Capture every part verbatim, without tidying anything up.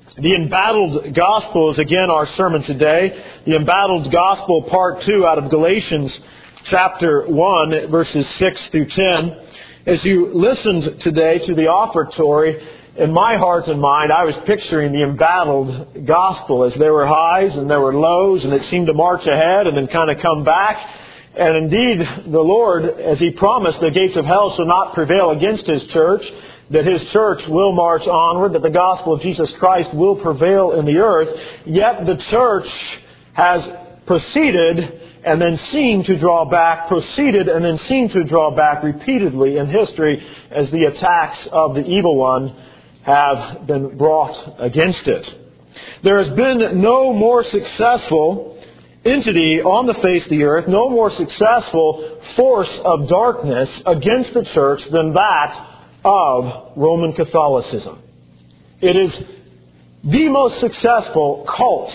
The embattled gospel is again our sermon today. The embattled gospel, part two, out of Galatians chapter one, verses six through ten. As you listened today to the offertory, in my heart and mind, I was picturing the embattled gospel as there were highs and there were lows, and it seemed to march ahead and then kind of come back. And indeed, the Lord, as He promised, the gates of hell shall not prevail against His church, that His church will march onward, that the gospel of Jesus Christ will prevail in the earth. Yet the church has proceeded and then seemed to draw back, proceeded and then seemed to draw back repeatedly in history as the attacks of the evil one have been brought against it. There has been no more successful entity on the face of the earth, no more successful force of darkness against the church than that of Roman Catholicism. It is the most successful cult,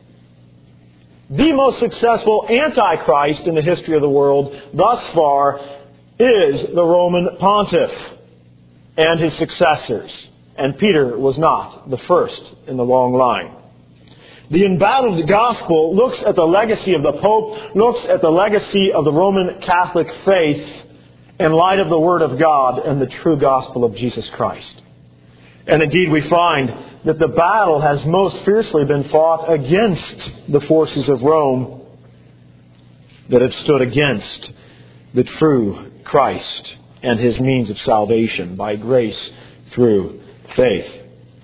the most successful antichrist in the history of the world thus far is the Roman Pontiff and his successors. And Peter was not the first in the long line. The embattled gospel looks at the legacy of the Pope, looks at the legacy of the Roman Catholic faith in light of the Word of God and the true gospel of Jesus Christ. And indeed we find that the battle has most fiercely been fought against the forces of Rome that have stood against the true Christ and His means of salvation by grace through faith.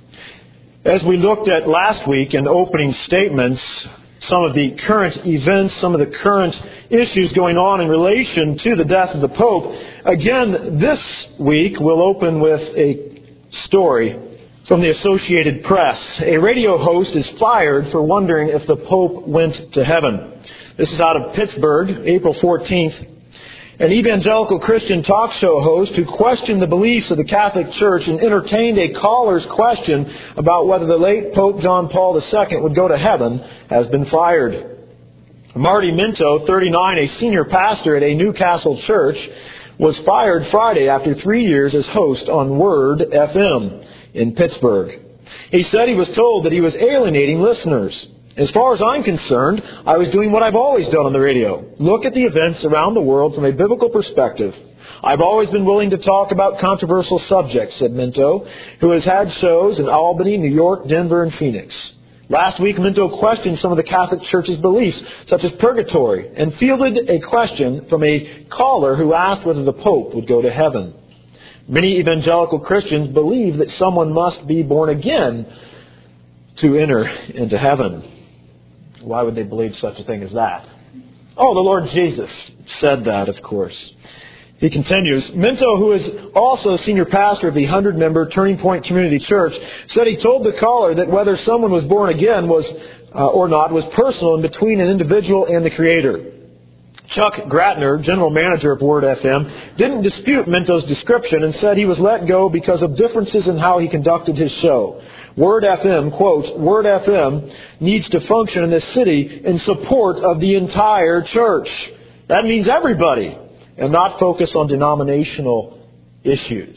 As we looked at last week in opening statements, some of the current events, some of the current issues going on in relation to the death of the Pope, again this week we'll open with a story from the Associated Press. A radio host is fired for wondering if the Pope went to heaven. This is out of Pittsburgh, April fourteenth. An evangelical Christian talk show host who questioned the beliefs of the Catholic Church and entertained a caller's question about whether the late Pope John Paul the Second would go to heaven has been fired. Marty Minto, thirty-nine, a senior pastor at a Newcastle church, was fired Friday after three years as host on Word F M in Pittsburgh. He said he was told that he was alienating listeners. As far as I'm concerned, I was doing what I've always done on the radio. Look at the events around the world from a biblical perspective. I've always been willing to talk about controversial subjects, said Minto, who has had shows in Albany, New York, Denver, and Phoenix. Last week, Minto questioned some of the Catholic Church's beliefs, such as purgatory, and fielded a question from a caller who asked whether the Pope would go to heaven. Many evangelical Christians believe that someone must be born again to enter into heaven. Why would they believe such a thing as that? Oh, the Lord Jesus said that, of course. He continues, Minto, who is also senior pastor of the hundred-member Turning Point Community Church, said he told the caller that whether someone was born again was uh, or not was personal and between an individual and the Creator. Chuck Gratner, general manager of Word F M, didn't dispute Minto's description and said he was let go because of differences in how he conducted his show. Word F M, quote, Word F M needs to function in this city in support of the entire church. That means everybody, and not focus on denominational issues.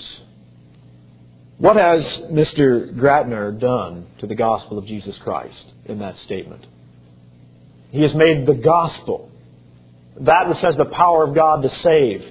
What has Mister Gratner done to the gospel of Jesus Christ in that statement? He has made the gospel, that which has the power of God to save,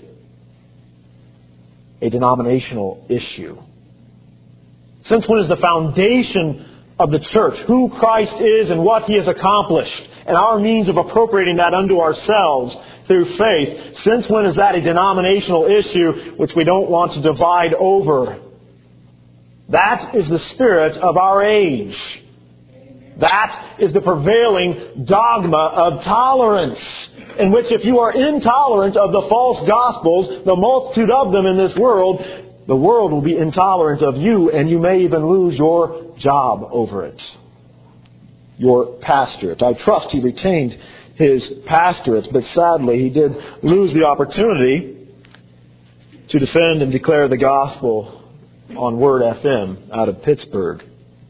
a denominational issue. Since when is the foundation of the church who Christ is and what He has accomplished, and our means of appropriating that unto ourselves through faith, since when is that a denominational issue which we don't want to divide over? That is the spirit of our age. That is the prevailing dogma of tolerance, in which if you are intolerant of the false gospels, the multitude of them in this world, the world will be intolerant of you, and you may even lose your job over it. Your pastorate. I trust he retained his pastorate, but sadly he did lose the opportunity to defend and declare the gospel on Word F M out of Pittsburgh.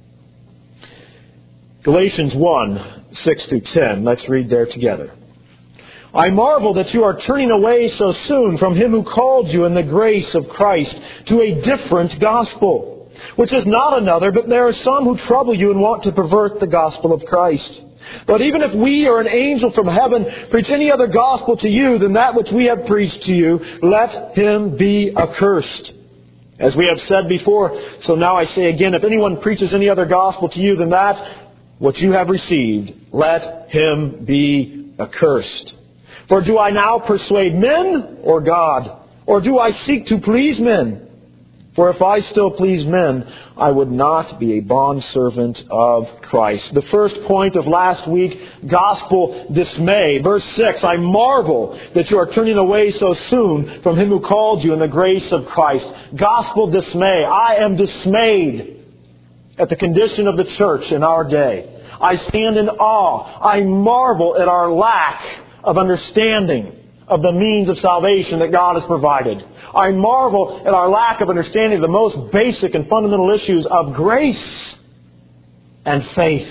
Galatians one, six through ten. Let's read there together. I marvel that you are turning away so soon from Him who called you in the grace of Christ to a different gospel, which is not another, but there are some who trouble you and want to pervert the gospel of Christ. But even if we or an angel from heaven preach any other gospel to you than that which we have preached to you, let him be accursed. As we have said before, so now I say again, if anyone preaches any other gospel to you than that which you have received, let him be accursed. For do I now persuade men or God? Or do I seek to please men? For if I still please men, I would not be a bondservant of Christ. The first point of last week, gospel dismay. Verse six, I marvel that you are turning away so soon from him who called you in the grace of Christ. Gospel dismay. I am dismayed at the condition of the church in our day. I stand in awe. I marvel at our lack of understanding of the means of salvation that God has provided. I marvel at our lack of understanding of the most basic and fundamental issues of grace and faith.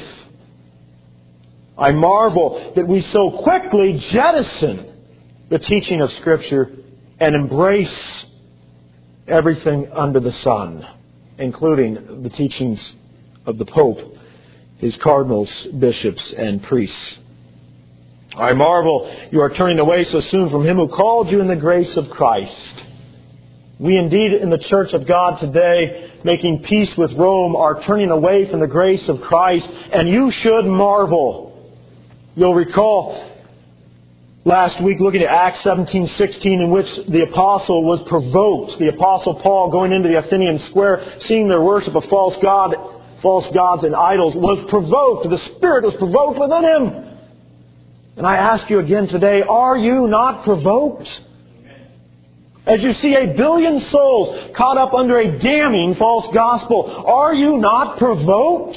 I marvel that we so quickly jettison the teaching of Scripture and embrace everything under the sun, including the teachings of the Pope, his cardinals, bishops, and priests. I marvel you are turning away so soon from him who called you in the grace of Christ. We indeed in the Church of God today, making peace with Rome, are turning away from the grace of Christ, and you should marvel. You'll recall last week looking at Acts seventeen sixteen, in which the apostle was provoked. The apostle Paul, going into the Athenian square, seeing their worship of false god, false gods and idols, was provoked. The Spirit was provoked within him. And I ask you again today, are you not provoked? As you see a billion souls caught up under a damning false gospel, are you not provoked?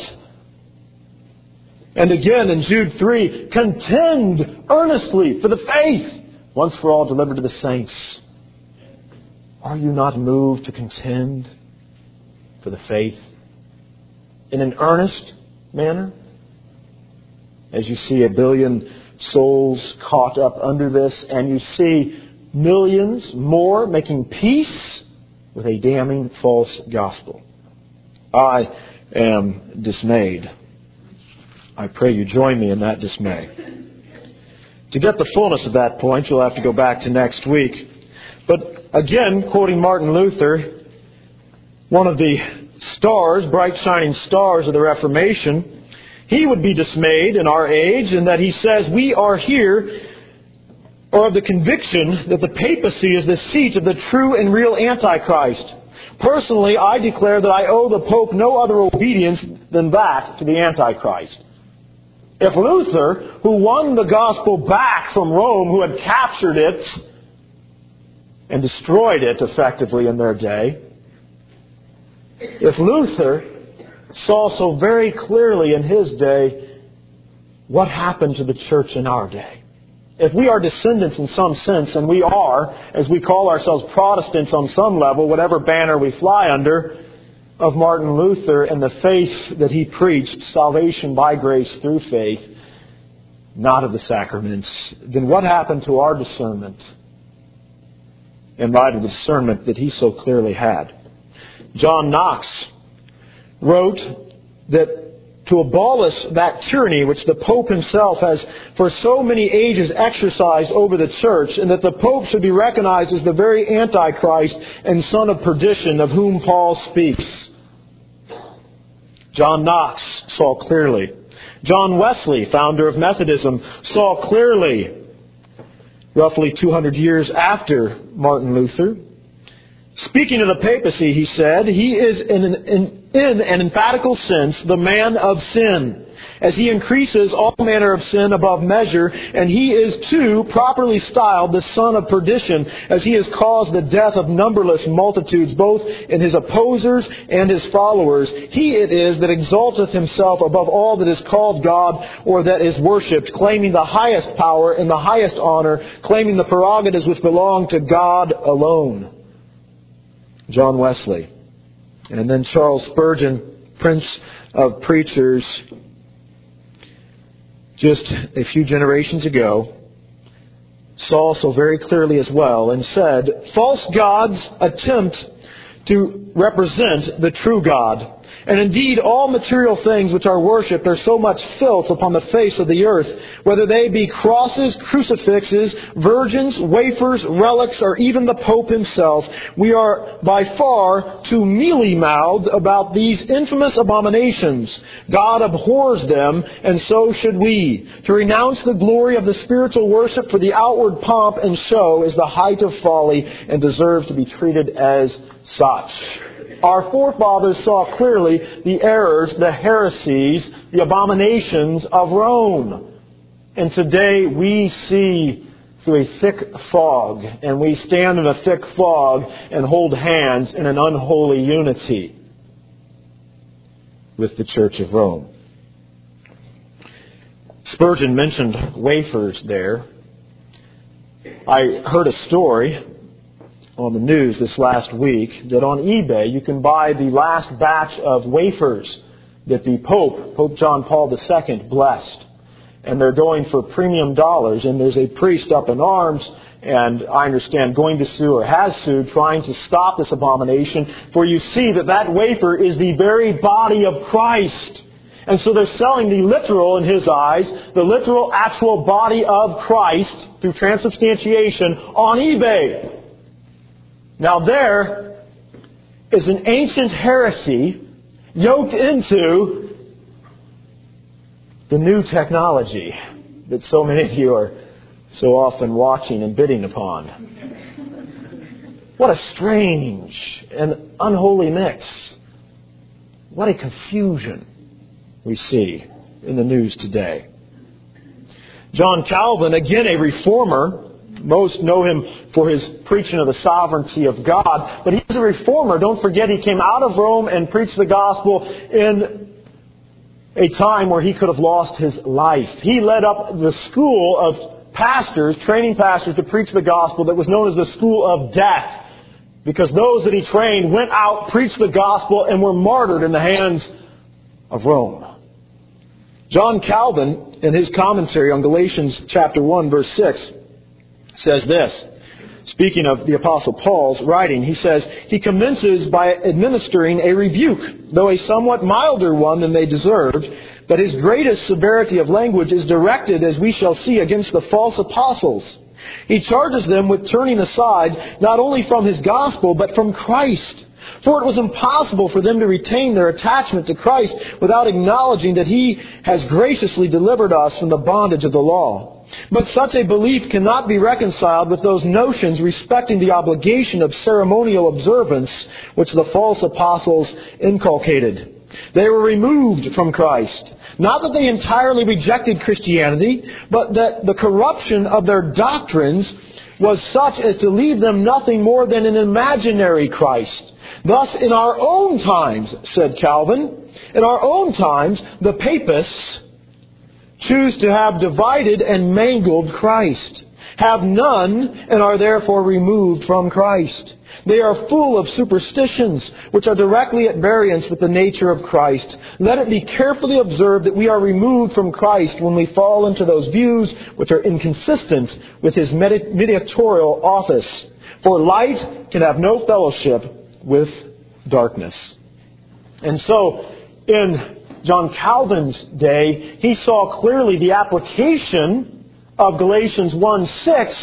And again in Jude three, contend earnestly for the faith once for all delivered to the saints. Are you not moved to contend for the faith in an earnest manner? As you see a billion souls caught up under this, and you see millions more making peace with a damning false gospel. I am dismayed. I pray you join me in that dismay. To get the fullness of that point, you'll have to go back to next week. But again, quoting Martin Luther, one of the stars, bright shining stars of the Reformation, he would be dismayed in our age in that he says, we are here, or of the conviction that the papacy is the seat of the true and real Antichrist. Personally, I declare that I owe the Pope no other obedience than that to the Antichrist. If Luther, who won the gospel back from Rome, who had captured it and destroyed it effectively in their day, if Luther saw so very clearly in his day what happened to the church in our day. If we are descendants in some sense, and we are, as we call ourselves Protestants on some level, whatever banner we fly under, of Martin Luther and the faith that he preached, salvation by grace through faith, not of the sacraments, then what happened to our discernment in light of the discernment that he so clearly had? John Knox wrote that to abolish that tyranny which the Pope himself has for so many ages exercised over the church, and that the Pope should be recognized as the very Antichrist and son of perdition of whom Paul speaks. John Knox saw clearly. John Wesley, founder of Methodism, saw clearly, roughly two hundred years after Martin Luther. Speaking of the papacy, he said, he is in an, in, in an emphatical sense the man of sin, as he increases all manner of sin above measure, and he is too properly styled the son of perdition, as he has caused the death of numberless multitudes, both in his opposers and his followers. He it is that exalteth himself above all that is called God or that is worshipped, claiming the highest power and the highest honor, claiming the prerogatives which belong to God alone. John Wesley. And then Charles Spurgeon, Prince of Preachers, just a few generations ago, saw so very clearly as well and said, false gods attempt to represent the true God. And indeed, all material things which are worshipped are so much filth upon the face of the earth, whether they be crosses, crucifixes, virgins, wafers, relics, or even the Pope himself. We are by far too mealy-mouthed about these infamous abominations. God abhors them, and so should we. To renounce the glory of the spiritual worship for the outward pomp and show is the height of folly and deserves to be treated as such. Our forefathers saw clearly the errors, the heresies, the abominations of Rome. And today we see through a thick fog, and we stand in a thick fog and hold hands in an unholy unity with the Church of Rome. Spurgeon mentioned wafers there. I heard a story on the news this last week that on eBay you can buy the last batch of wafers that the Pope, Pope John Paul the Second, blessed. And they're going for premium dollars. And there's a priest up in arms, and I understand going to sue or has sued, trying to stop this abomination. For you see that that wafer is the very body of Christ. And so they're selling the literal, in his eyes, the literal actual body of Christ through transubstantiation on eBay. Now there is an ancient heresy yoked into the new technology that so many of you are so often watching and bidding upon. What a strange and unholy mix. What a confusion we see in the news today. John Calvin, again a reformer. Most know him for his preaching of the sovereignty of God. But he's a reformer. Don't forget, he came out of Rome and preached the gospel in a time where he could have lost his life. He led up the school of pastors, training pastors to preach the gospel that was known as the school of death. Because those that he trained went out, preached the gospel, and were martyred in the hands of Rome. John Calvin, in his commentary on Galatians chapter one, verse six, says this. Speaking of the Apostle Paul's writing, he says, he commences by administering a rebuke, though a somewhat milder one than they deserved. But his greatest severity of language is directed, as we shall see, against the false apostles. He charges them with turning aside not only from his gospel, but from Christ. For it was impossible for them to retain their attachment to Christ without acknowledging that He has graciously delivered us from the bondage of the law. But such a belief cannot be reconciled with those notions respecting the obligation of ceremonial observance which the false apostles inculcated. They were removed from Christ. Not that they entirely rejected Christianity, but that the corruption of their doctrines was such as to leave them nothing more than an imaginary Christ. Thus, in our own times, said Calvin, in our own times, the papists choose to have divided and mangled Christ, have none, and are therefore removed from Christ. They are full of superstitions, which are directly at variance with the nature of Christ. Let it be carefully observed that we are removed from Christ when we fall into those views which are inconsistent with His mediatorial office. For light can have no fellowship with darkness. And so, in John Calvin's day, he saw clearly the application of Galatians one six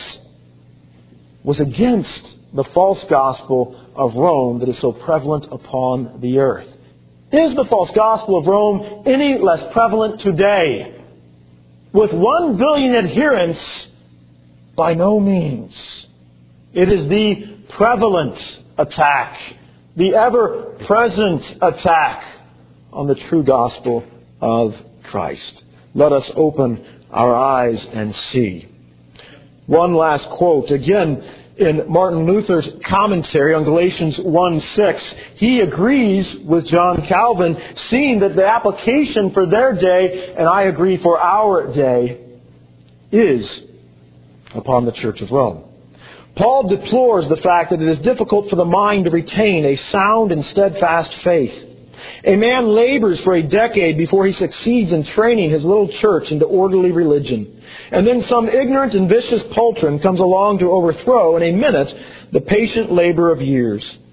was against the false gospel of Rome that is so prevalent upon the earth. Is the false gospel of Rome any less prevalent today? With one billion adherents, by no means. It is the prevalent attack, the ever-present attack on the true gospel of Christ. Let us open our eyes and see. One last quote. Again, in Martin Luther's commentary on Galatians one six, he agrees with John Calvin, seeing that the application for their day, and I agree for our day, is upon the Church of Rome. Paul deplores the fact that it is difficult for the mind to retain a sound and steadfast faith. A man labors for a decade before he succeeds in training his little church into orderly religion. And then some ignorant and vicious poltron comes along to overthrow in a minute the patient labor of years.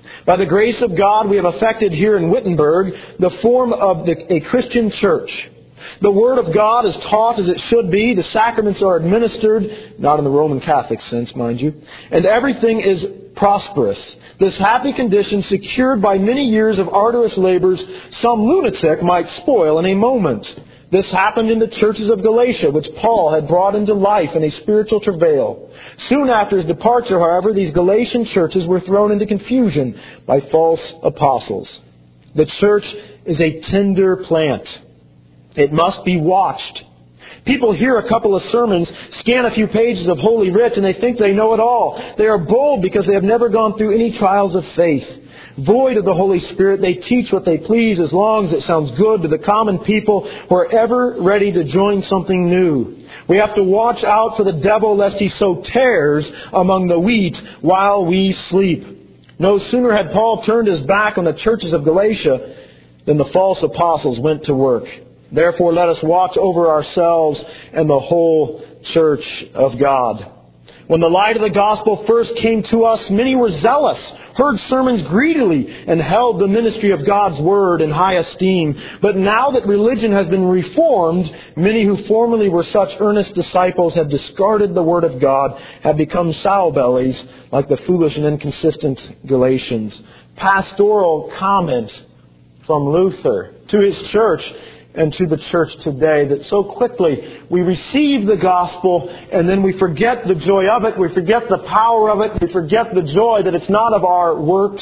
By the grace of God, we have effected here in Wittenberg the form of the, a Christian church. The Word of God is taught as it should be. The sacraments are administered, not in the Roman Catholic sense, mind you. And everything is prosperous. This happy condition, secured by many years of arduous labors, some lunatic might spoil in a moment. This happened in the churches of Galatia, which Paul had brought into life in a spiritual travail. Soon after his departure, however, these Galatian churches were thrown into confusion by false apostles. The church is a tender plant. It must be watched. People hear a couple of sermons, scan a few pages of Holy Writ, and they think they know it all. They are bold because they have never gone through any trials of faith. Void of the Holy Spirit, they teach what they please as long as it sounds good to the common people who are ever ready to join something new. We have to watch out for the devil lest he sow tares among the wheat while we sleep. No sooner had Paul turned his back on the churches of Galatia than the false apostles went to work. Therefore, let us watch over ourselves and the whole church of God. When the light of the gospel first came to us, many were zealous, heard sermons greedily, and held the ministry of God's Word in high esteem. But now that religion has been reformed, many who formerly were such earnest disciples have discarded the Word of God, have become sow-bellies like the foolish and inconsistent Galatians. Pastoral comment from Luther to his church and to the church today, that so quickly we receive the gospel and then we forget the joy of it, we forget the power of it, we forget the joy that it's not of our works,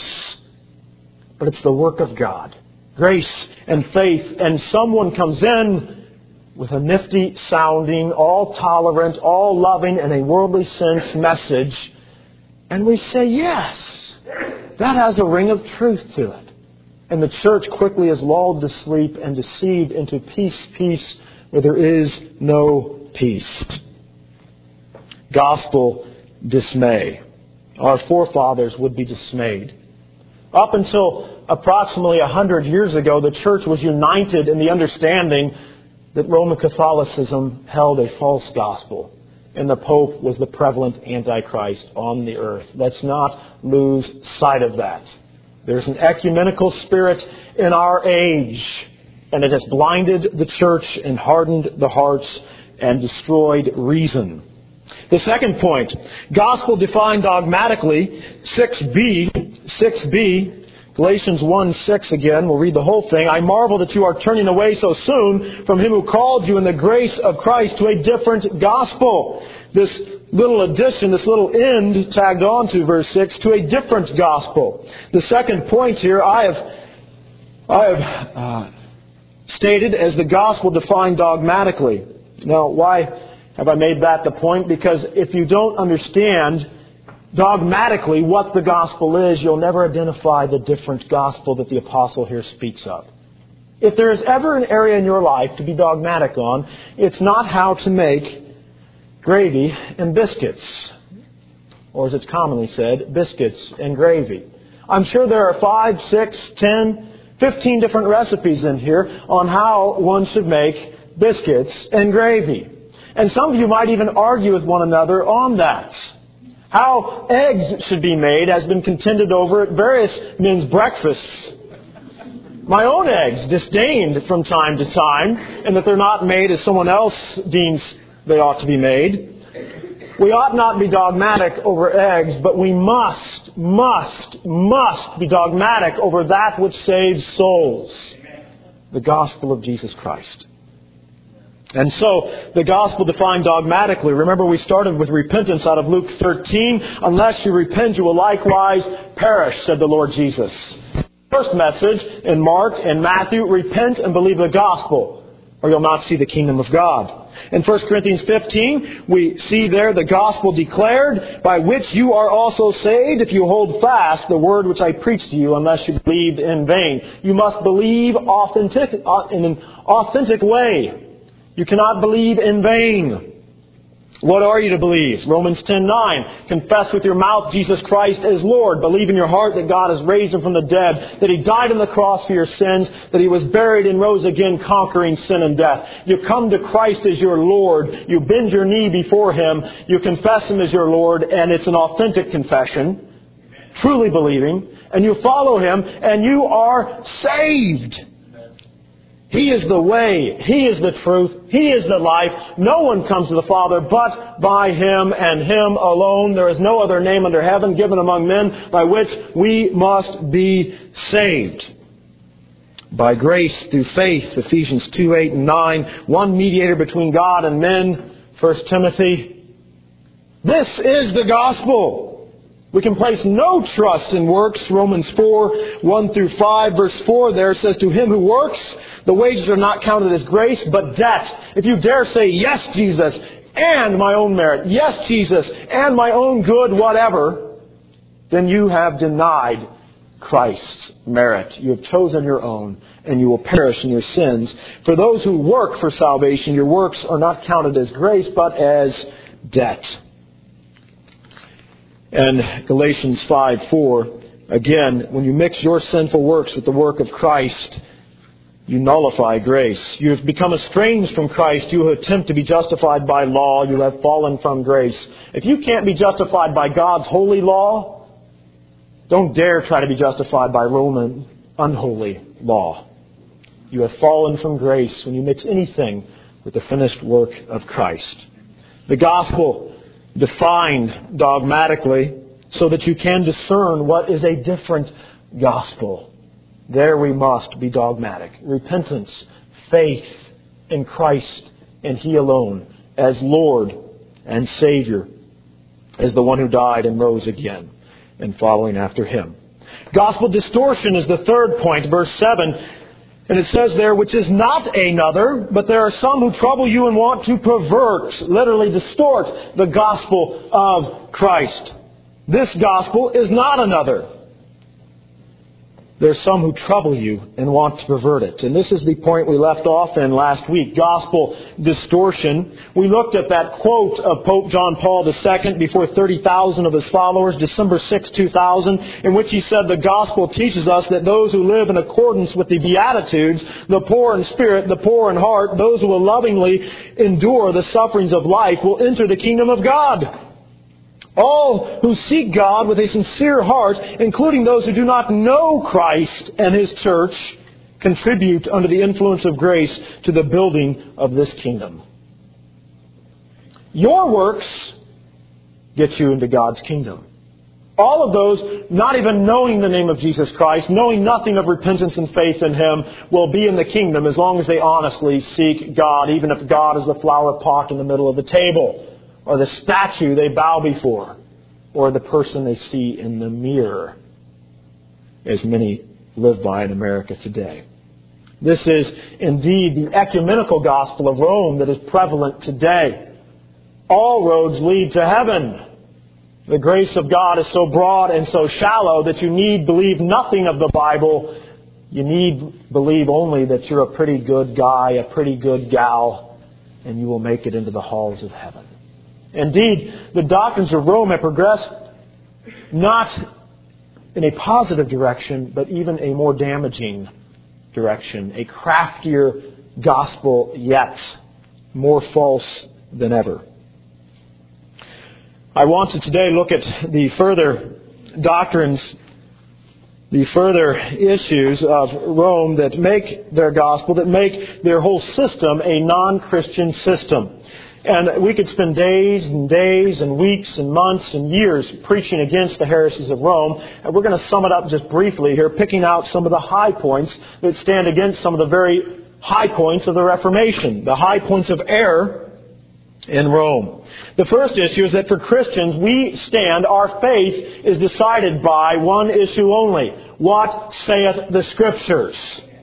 but it's the work of God. Grace and faith, and someone comes in with a nifty sounding, all tolerant, all loving, in a worldly sense message, and we say, yes, that has a ring of truth to it. And the church quickly is lulled to sleep and deceived into peace, peace, where there is no peace. Gospel dismay. Our forefathers would be dismayed. Up until approximately a hundred years ago, the church was united in the understanding that Roman Catholicism held a false gospel, and the Pope was the prevalent Antichrist on the earth. Let's not lose sight of that. There's an ecumenical spirit in our age, and it has blinded the church and hardened the hearts and destroyed reason. The second point, gospel defined dogmatically, six b, six b, Galatians one six again, we'll read the whole thing. I marvel that you are turning away so soon from Him who called you in the grace of Christ to a different gospel. This little addition, this little end tagged on to verse six, to a different gospel. The second point here I have, I have uh, stated as the gospel defined dogmatically. Now, why have I made that the point? Because if you don't understand dogmatically what the gospel is, you'll never identify the different gospel that the apostle here speaks of. If there is ever an area in your life to be dogmatic on, it's not how to make gravy and biscuits, or as it's commonly said, biscuits and gravy. I'm sure there are five, six, ten, fifteen different recipes in here on how one should make biscuits and gravy. And some of you might even argue with one another on that. How eggs should be made has been contended over at various men's breakfasts. My own eggs disdained from time to time, and that they're not made as someone else deems they ought to be made. We ought not be dogmatic over eggs, but we must, must, must be dogmatic over that which saves souls. The gospel of Jesus Christ. And so, the gospel defined dogmatically. Remember, we started with repentance out of Luke thirteen. Unless you repent, you will likewise perish, said the Lord Jesus. First message in Mark and Matthew, repent and believe the gospel, or you'll not see the kingdom of God. In First Corinthians fifteen, we see there the gospel declared, by which you are also saved if you hold fast the word which I preached to you, unless you believed in vain. You must believe authentic, in an authentic way. You cannot believe in vain. What are you to believe? Romans ten nine. Confess with your mouth Jesus Christ as Lord. Believe in your heart that God has raised Him from the dead, that He died on the cross for your sins, that He was buried and rose again, conquering sin and death. You come to Christ as your Lord. You bend your knee before Him. You confess Him as your Lord, and it's an authentic confession, truly believing. and you follow Him, and you are saved. He is the way. He is the truth. He is the life. No one comes to the Father but by Him and Him alone. There is no other name under heaven given among men by which we must be saved. By grace through faith, Ephesians two, eight and nine. One mediator between God and men, First Timothy. This is the gospel. We can place no trust in works. Romans four, one through five, verse four there says, to him who works, the wages are not counted as grace, but debt. If you dare say, yes, Jesus, and my own merit, yes, Jesus, and my own good whatever, then you have denied Christ's merit. You have chosen your own, and you will perish in your sins. For those who work for salvation, your works are not counted as grace, but as debt. And Galatians five, four, again, when you mix your sinful works with the work of Christ, you nullify grace. You have become estranged from Christ. You attempt to be justified by law. You have fallen from grace. If you can't be justified by God's holy law, don't dare try to be justified by Roman unholy law. You have fallen from grace when you mix anything with the finished work of Christ. The gospel defined dogmatically so that you can discern what is a different gospel. There we must be dogmatic. Repentance, faith in Christ and He alone as Lord and Savior, as the one who died and rose again, and following after Him. Gospel distortion is the third point, verse seven. And it says there, which is not another, but there are some who trouble you and want to pervert, literally distort, the gospel of Christ. This gospel is not another. There are some who trouble you and want to pervert it. And this is the point we left off in last week. Gospel distortion. We looked at that quote of Pope John Paul the Second before thirty thousand of his followers, December sixth, two thousand, in which he said the gospel teaches us that those who live in accordance with the Beatitudes, the poor in spirit, the poor in heart, those who will lovingly endure the sufferings of life will enter the kingdom of God. All who seek God with a sincere heart, including those who do not know Christ and His church, contribute under the influence of grace to the building of this kingdom. Your works get you into God's kingdom. All of those not even knowing the name of Jesus Christ, knowing nothing of repentance and faith in Him, will be in the kingdom as long as they honestly seek God, even if God is the flower pot in the middle of the table, or the statue they bow before, or the person they see in the mirror, as many live by in America today. This is indeed the ecumenical gospel of Rome that is prevalent today. All roads lead to heaven. The grace of God is so broad and so shallow that you need believe nothing of the Bible. You need believe only that you're a pretty good guy, a pretty good gal, and you will make it into the halls of heaven. Indeed, the doctrines of Rome have progressed not in a positive direction, but even a more damaging direction. A craftier gospel yet, more false than ever. I want to today look at the further doctrines, the further issues of Rome that make their gospel, that make their whole system a non-Christian system. And we could spend days and days and weeks and months and years preaching against the heresies of Rome. And we're going to sum it up just briefly here, picking out some of the high points that stand against some of the very high points of the Reformation, the high points of error in Rome. The first issue is that for Christians, we stand, our faith is decided by one issue only. What saith the Scriptures?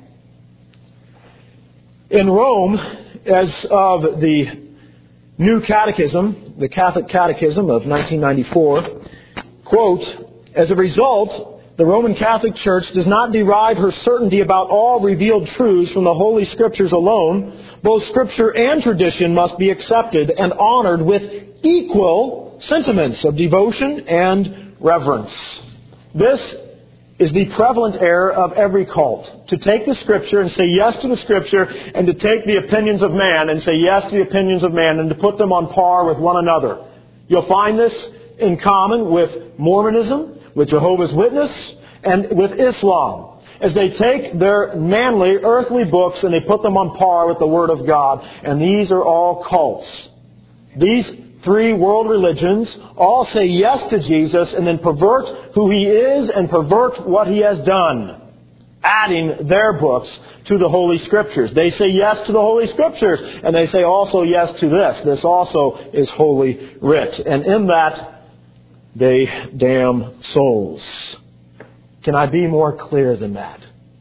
In Rome, as of the New Catechism, the Catholic Catechism of nineteen ninety-four, quote, as a result, the Roman Catholic Church does not derive her certainty about all revealed truths from the Holy Scriptures alone. Both Scripture and tradition must be accepted and honored with equal sentiments of devotion and reverence. This is the prevalent error of every cult. To take the Scripture and say yes to the Scripture, and to take the opinions of man and say yes to the opinions of man, and to put them on par with one another. You'll find this in common with Mormonism, with Jehovah's Witness, and with Islam, as they take their manly, earthly books and they put them on par with the Word of God. And these are all cults. These three world religions all say yes to Jesus and then pervert who He is and pervert what He has done, adding their books to the Holy Scriptures. They say yes to the Holy Scriptures, and they say also yes to this. This also is Holy Writ. And in that, they damn souls. Can I be more clear than that?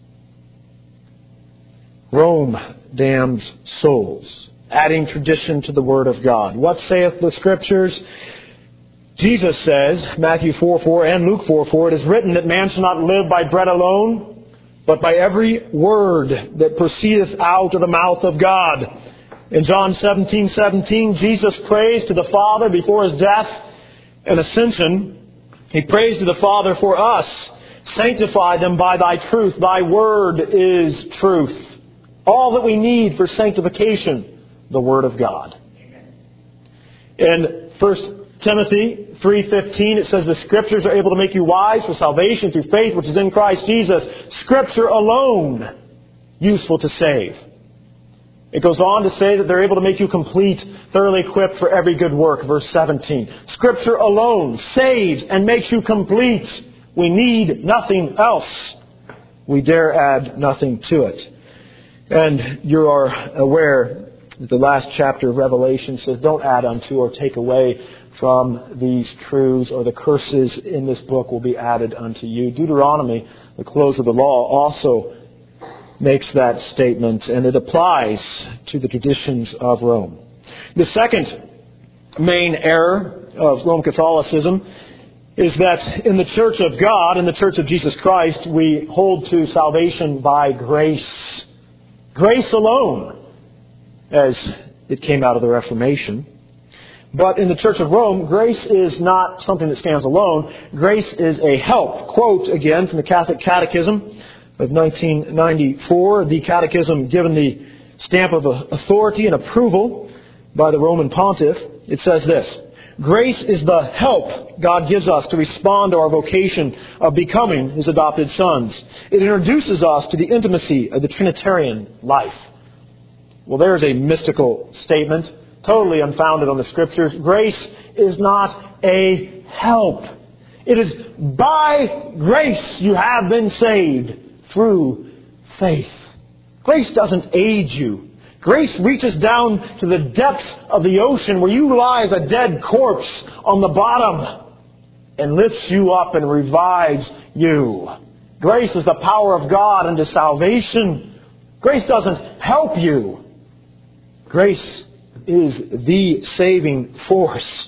Rome damns souls, adding tradition to the Word of God. What saith the Scriptures? Jesus says, Matthew four four and Luke four four, it is written that man shall not live by bread alone, but by every word that proceedeth out of the mouth of God. In John seventeen seventeen, Jesus prays to the Father before His death and ascension. He prays to the Father for us. Sanctify them by Thy truth. Thy word is truth. All that we need for sanctification, the Word of God. In First Timothy three fifteen, it says, the Scriptures are able to make you wise for salvation through faith which is in Christ Jesus. Scripture alone useful to save. It goes on to say that they're able to make you complete, thoroughly equipped for every good work. Verse seventeen. Scripture alone saves and makes you complete. We need nothing else. We dare add nothing to it. And you are aware that the last chapter of Revelation says, don't add unto or take away from these truths, or the curses in this book will be added unto you. Deuteronomy, the close of the law, also makes that statement, and it applies to the traditions of Rome. The second main error of Roman Catholicism is that in the Church of God, in the Church of Jesus Christ, we hold to salvation by grace. Grace alone, as it came out of the Reformation. But in the Church of Rome, grace is not something that stands alone. Grace is a help. Quote again from the Catholic Catechism of nineteen ninety-four, the Catechism given the stamp of authority and approval by the Roman Pontiff. It says this: grace is the help God gives us to respond to our vocation of becoming His adopted sons. It introduces us to the intimacy of the Trinitarian life. Well, there's a mystical statement, totally unfounded on the Scriptures. Grace is not a help. It is by grace you have been saved through faith. Grace doesn't aid you. Grace reaches down to the depths of the ocean where you lie as a dead corpse on the bottom and lifts you up and revives you. Grace is the power of God unto salvation. Grace doesn't help you. Grace is the saving force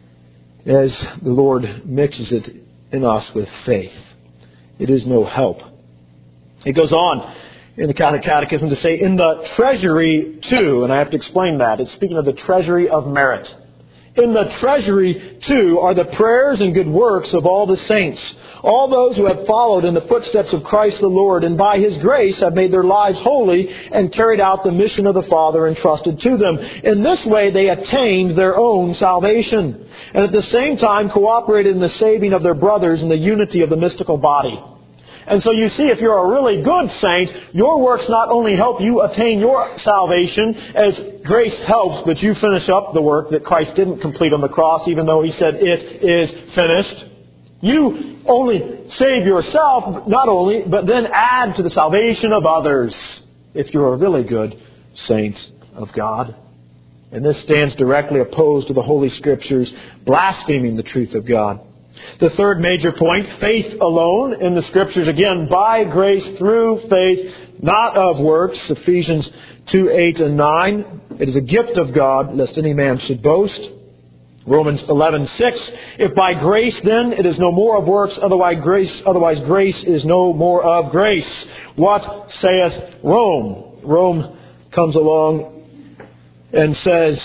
as the Lord mixes it in us with faith. It is no help. It goes on in the Catholic Catechism to say, in the treasury too, and I have to explain that. It's speaking of the treasury of merit. In the treasury too are the prayers and good works of all the saints, all those who have followed in the footsteps of Christ the Lord, and by His grace have made their lives holy and carried out the mission of the Father entrusted to them. In this way they attained their own salvation, and at the same time cooperated in the saving of their brothers in the unity of the mystical body. And so you see, if you're a really good saint, your works not only help you attain your salvation as grace helps, but you finish up the work that Christ didn't complete on the cross, even though He said it is finished. You only save yourself, not only, but then add to the salvation of others, if you're a really good saint of God. And this stands directly opposed to the Holy Scriptures, blaspheming the truth of God. The third major point, faith alone in the Scriptures. Again, by grace through faith, not of works. Ephesians two, eight and nine. It is a gift of God, lest any man should boast. Romans eleven, six. If by grace then it is no more of works, otherwise grace, otherwise grace is no more of grace. What saith Rome? Rome comes along and says,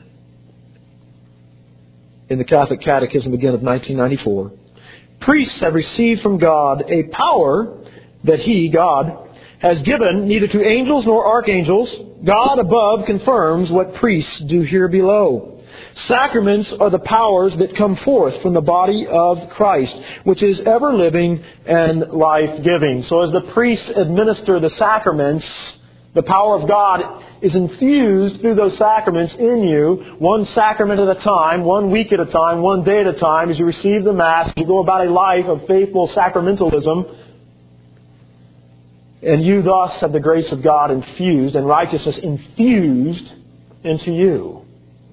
in the Catholic Catechism again of nineteen ninety-four, priests have received from God a power that He, God, has given neither to angels nor archangels. God above confirms what priests do here below. Sacraments are the powers that come forth from the body of Christ, which is ever living and life-giving. So as the priests administer the sacraments, the power of God is infused through those sacraments in you, one sacrament at a time, one week at a time, one day at a time, as you receive the Mass, you go about a life of faithful sacramentalism, and you thus have the grace of God infused and righteousness infused into you.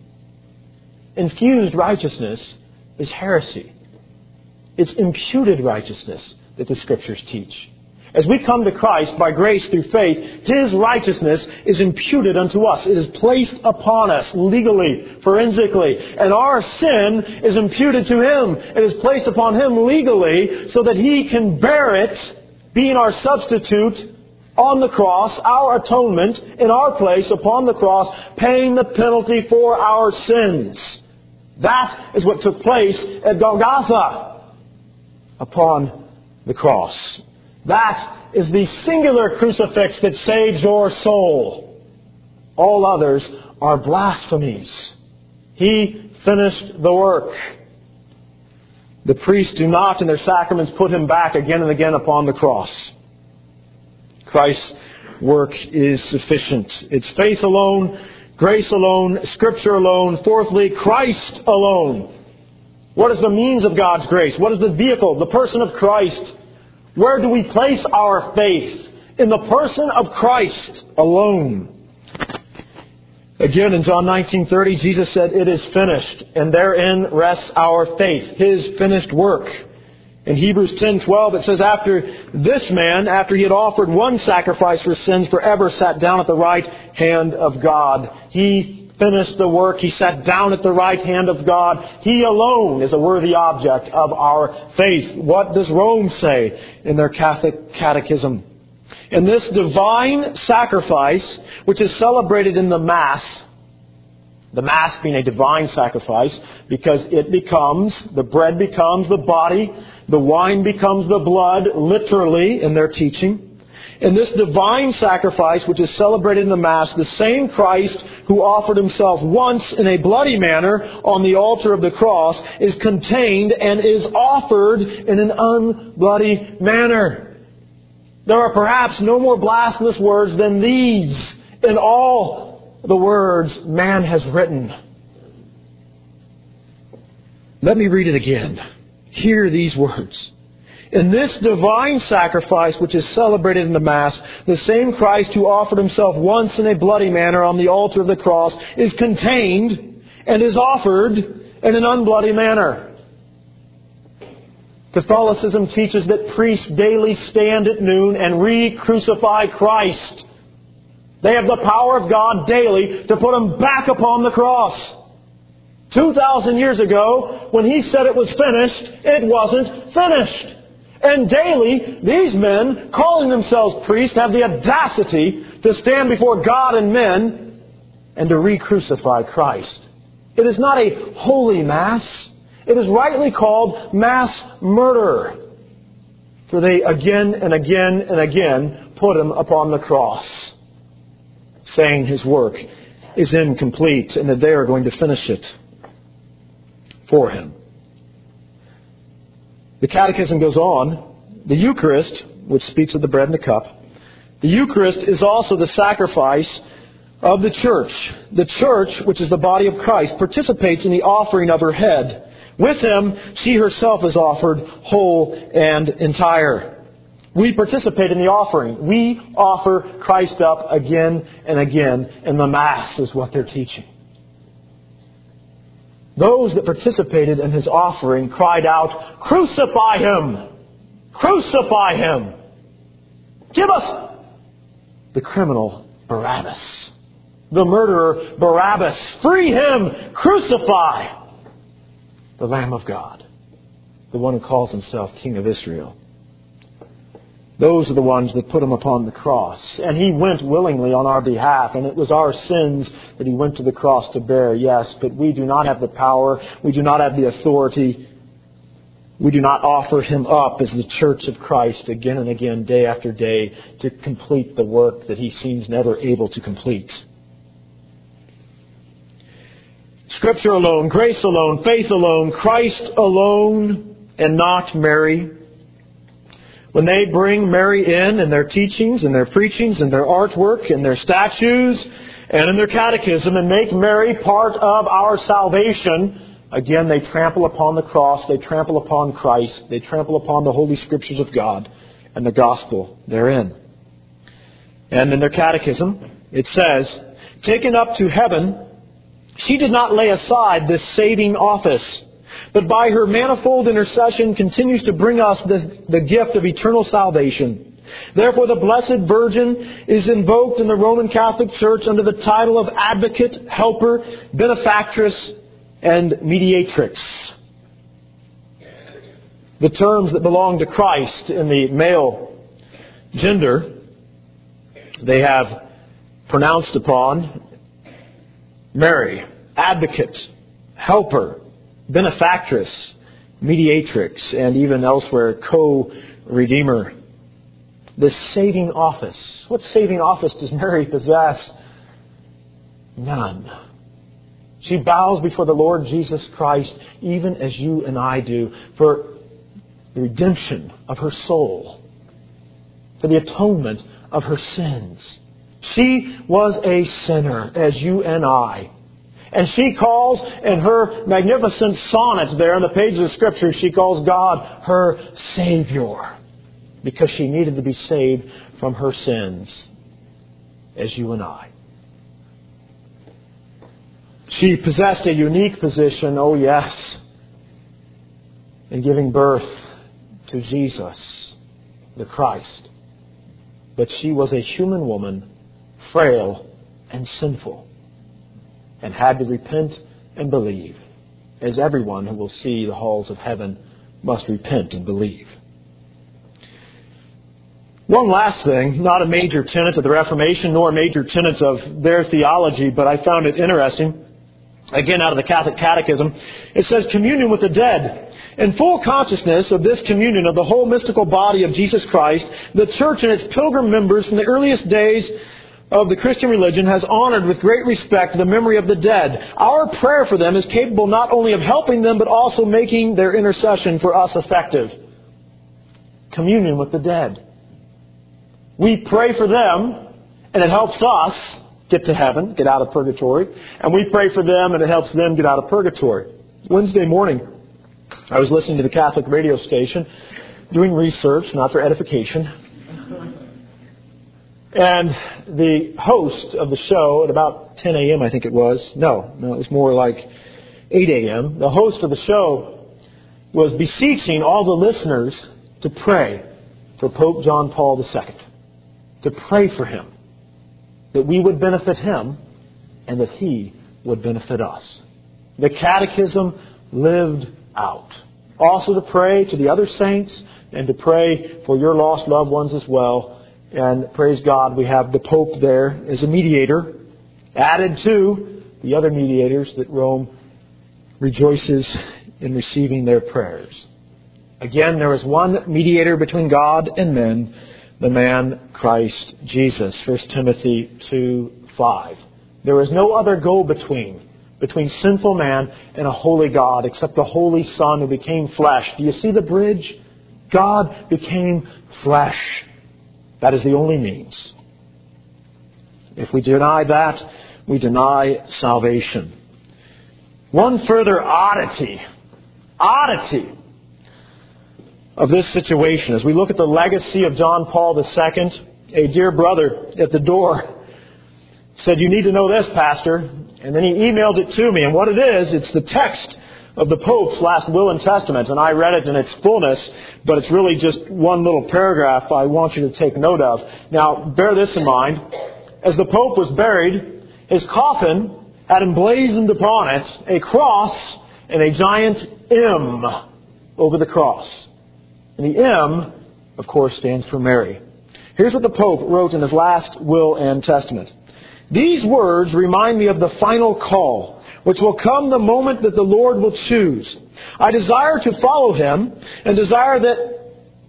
Infused righteousness is heresy. It's imputed righteousness that the Scriptures teach. As we come to Christ by grace through faith, His righteousness is imputed unto us. It is placed upon us legally, forensically. And our sin is imputed to Him. It is placed upon Him legally so that He can bear it, being our substitute on the cross, our atonement in our place upon the cross, paying the penalty for our sins. That is what took place at Golgotha upon the cross. That is the singular crucifix that saves your soul. All others are blasphemies. He finished the work. The priests do not in their sacraments put Him back again and again upon the cross. Christ's work is sufficient. It's faith alone, grace alone, Scripture alone. Fourthly, Christ alone. What is the means of God's grace? What is the vehicle? The person of Christ. Where do we place our faith? In the person of Christ alone. Again, in John nineteen thirty, Jesus said, "It is finished," and therein rests our faith, His finished work. In Hebrews ten twelve, it says, "After this man, after he had offered one sacrifice for sins forever, sat down at the right hand of God." He finished the work. He sat down at the right hand of God. He alone is a worthy object of our faith. What does Rome say in their Catholic catechism? And this divine sacrifice, which is celebrated in the Mass, the Mass being a divine sacrifice, because it becomes, the bread becomes the body, the wine becomes the blood, literally, in their teaching. In this divine sacrifice, which is celebrated in the Mass, the same Christ who offered Himself once in a bloody manner on the altar of the cross is contained and is offered in an unbloody manner. There are perhaps no more blasphemous words than these in all the words man has written. Let me read it again. Hear these words. In this divine sacrifice which is celebrated in the Mass, the same Christ who offered Himself once in a bloody manner on the altar of the cross is contained and is offered in an unbloody manner. Catholicism teaches that priests daily stand at noon and re-crucify Christ. They have the power of God daily to put Him back upon the cross. Two thousand years ago, when He said it was finished, it wasn't finished. And daily, these men, calling themselves priests, have the audacity to stand before God and men and to re-crucify Christ. It is not a holy Mass. It is rightly called mass murder. For they again and again and again put Him upon the cross, saying His work is incomplete and that they are going to finish it for Him. The Catechism goes on. The Eucharist, which speaks of the bread and the cup, the Eucharist is also the sacrifice of the Church. The Church, which is the body of Christ, participates in the offering of her head. With Him, she herself is offered whole and entire. We participate in the offering. We offer Christ up again and again, and the Mass is what they're teaching. Those that participated in His offering cried out, "Crucify Him! Crucify Him! Give us the criminal Barabbas, the murderer Barabbas. Free Him! Crucify the Lamb of God, the one who calls Himself King of Israel." Those are the ones that put Him upon the cross. And He went willingly on our behalf. And it was our sins that He went to the cross to bear, yes. But we do not have the power. We do not have the authority. We do not offer Him up as the Church of Christ again and again, day after day, to complete the work that He seems never able to complete. Scripture alone, grace alone, faith alone, Christ alone, and not Mary. When they bring Mary in in their teachings and their preachings and their artwork and their statues and in their catechism and make Mary part of our salvation, again, they trample upon the cross, they trample upon Christ, they trample upon the Holy Scriptures of God and the gospel therein. And in their catechism, it says, taken up to heaven, she did not lay aside this saving office, but by her manifold intercession continues to bring us this, the gift of eternal salvation. Therefore, the Blessed Virgin is invoked in the Roman Catholic Church under the title of advocate, helper, benefactress, and mediatrix. The terms that belong to Christ in the male gender, they have pronounced upon Mary, advocate, helper, benefactress, mediatrix, and even elsewhere, co-redeemer. This saving office. What saving office does Mary possess? None. She bows before the Lord Jesus Christ, even as you and I do, for the redemption of her soul, for the atonement of her sins. She was a sinner, as you and I. And she calls, in her magnificent sonnet there on the pages of Scripture, she calls God her Savior, because she needed to be saved from her sins, as you and I. She possessed a unique position, oh yes, in giving birth to Jesus, the Christ. But she was a human woman, frail and sinful, and had to repent and believe, as everyone who will see the halls of heaven must repent and believe. One last thing, not a major tenet of the Reformation, nor a major tenet of their theology, but I found it interesting. Again, out of the Catholic Catechism, it says, communion with the dead. In full consciousness of this communion of the whole mystical body of Jesus Christ, the Church and its pilgrim members from the earliest days of the Christian religion has honored with great respect the memory of the dead. Our prayer for them is capable not only of helping them, but also making their intercession for us effective. Communion with the dead. We pray for them, and it helps us get to heaven, get out of purgatory. And we pray for them, and it helps them get out of purgatory. Wednesday morning, I was listening to the Catholic radio station, doing research, not for edification. And the host of the show, at about ten a.m. I think it was, no, no, it was more like eight a.m., the host of the show was beseeching all the listeners to pray for Pope John Paul the Second, to pray for him, that we would benefit him and that he would benefit us. The Catechism lived out. Also to pray to the other saints and to pray for your lost loved ones as well. And praise God, we have the Pope there as a mediator, added to the other mediators that Rome rejoices in receiving their prayers. Again, there is one mediator between God and men, the man Christ Jesus. First Timothy two five. There is no other go-between between sinful man and a holy God except the Holy Son who became flesh. Do you see the bridge? God became flesh. That is the only means. If we deny that, we deny salvation. One further oddity, oddity of this situation, as we look at the legacy of John Paul the Second, a dear brother at the door said, "You need to know this, Pastor." And then he emailed it to me. And what it is, it's the text of the Pope's last will and testament. And I read it in its fullness, but it's really just one little paragraph I want you to take note of. Now, bear this in mind. As the Pope was buried, his coffin had emblazoned upon it a cross and a giant M over the cross. And the M, of course, stands for Mary. Here's what the Pope wrote in his last will and testament. "These words remind me of the final call, which will come the moment that the Lord will choose. I desire to follow Him and desire that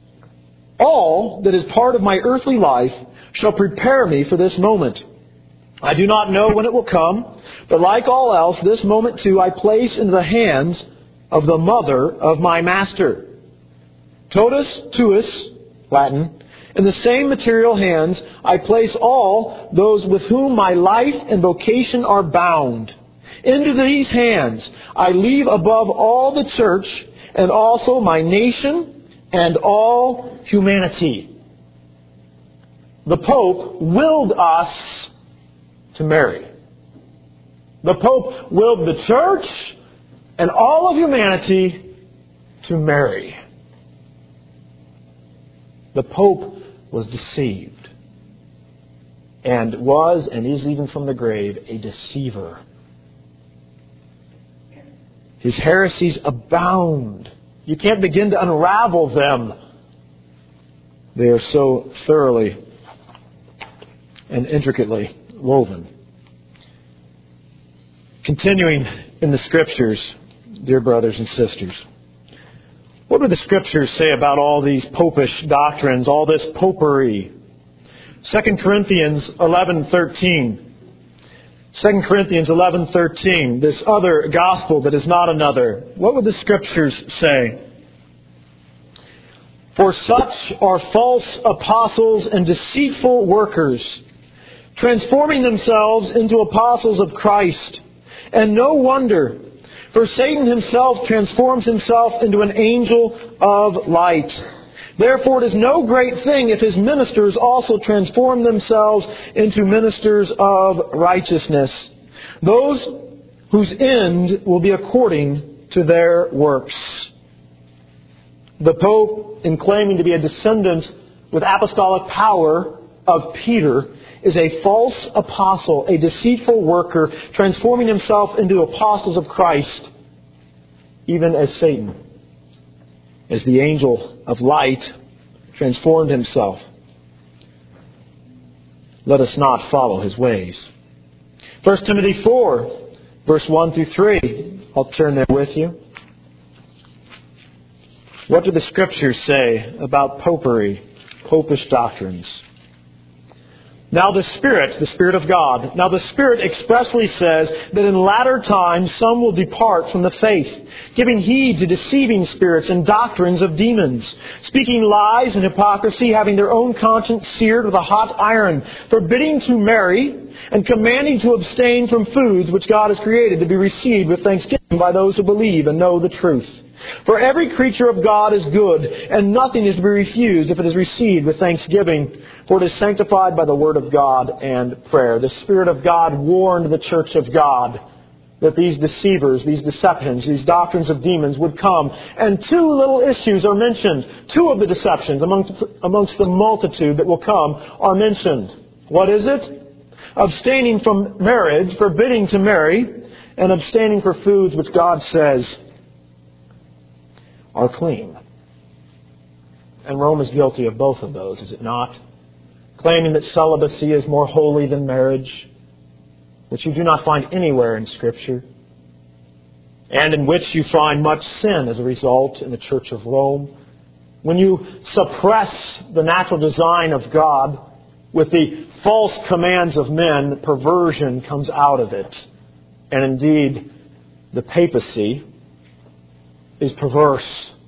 all that is part of my earthly life shall prepare me for this moment. I do not know when it will come, but like all else, this moment too I place into the hands of the mother of my master. Totus tuus, Latin, in the same material hands I place all those with whom my life and vocation are bound. Into these hands I leave above all the church and also my nation and all humanity. The Pope willed us to marry. The Pope willed the church and all of humanity to marry. The Pope was deceived and was and is even from the grave a deceiver. His heresies abound. You can't begin to unravel them. They are so thoroughly and intricately woven. Continuing in the Scriptures, dear brothers and sisters, what do the Scriptures say about all these popish doctrines, all this popery? Second Corinthians eleven thirteen. Second Corinthians eleven thirteen. This other gospel that is not another. What would the Scriptures say? For such are false apostles and deceitful workers, transforming themselves into apostles of Christ. And no wonder, for Satan himself transforms himself into an angel of light. Therefore it is no great thing if his ministers also transform themselves into ministers of righteousness, those whose end will be according to their works. The Pope, in claiming to be a descendant with apostolic power of Peter, is a false apostle, a deceitful worker, transforming himself into apostles of Christ, even as Satan, as the angel of light, transformed himself. Let us not follow his ways. First Timothy four, verse one through three. I'll turn there with you. What do the Scriptures say about popery, popish doctrines? Now the Spirit, the Spirit of God, now the Spirit expressly says that in latter times some will depart from the faith, giving heed to deceiving spirits and doctrines of demons, speaking lies and hypocrisy, having their own conscience seared with a hot iron, forbidding to marry, and commanding to abstain from foods which God has created to be received with thanksgiving by those who believe and know the truth. For every creature of God is good, and nothing is to be refused if it is received with thanksgiving, for it is sanctified by the word of God and prayer. The Spirit of God warned the church of God that these deceivers, these deceptions, these doctrines of demons would come. And two little issues are mentioned. Two of the deceptions amongst, amongst the multitude that will come are mentioned. What is it? Abstaining from marriage, forbidding to marry, and abstaining for foods which God says are clean. And Rome is guilty of both of those, is it not? Claiming that celibacy is more holy than marriage, which you do not find anywhere in Scripture, and in which you find much sin as a result in the Church of Rome. When you suppress the natural design of God with the false commands of men, perversion comes out of it. And indeed, the papacy is perverse.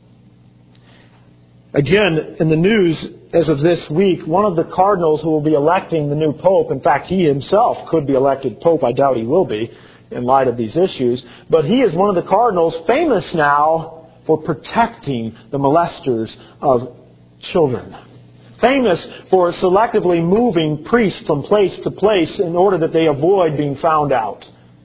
Again, in the news as of this week, one of the cardinals who will be electing the new pope, in fact, he himself could be elected pope. I doubt he will be in light of these issues. But he is one of the cardinals famous now for protecting the molesters of children. Famous for selectively moving priests from place to place in order that they avoid being found out.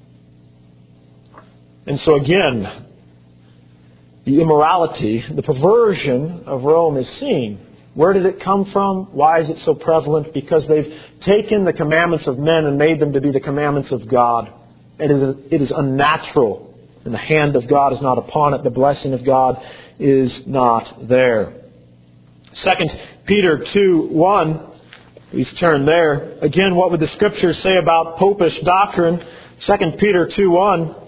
And so again, the immorality, the perversion of Rome is seen. Where did it come from? Why is it so prevalent? Because they've taken the commandments of men and made them to be the commandments of God. It is, it is unnatural. And the hand of God is not upon it. The blessing of God is not there. Second Peter two one. Please turn there. Again, what would the Scriptures say about popish doctrine? Second Peter two one.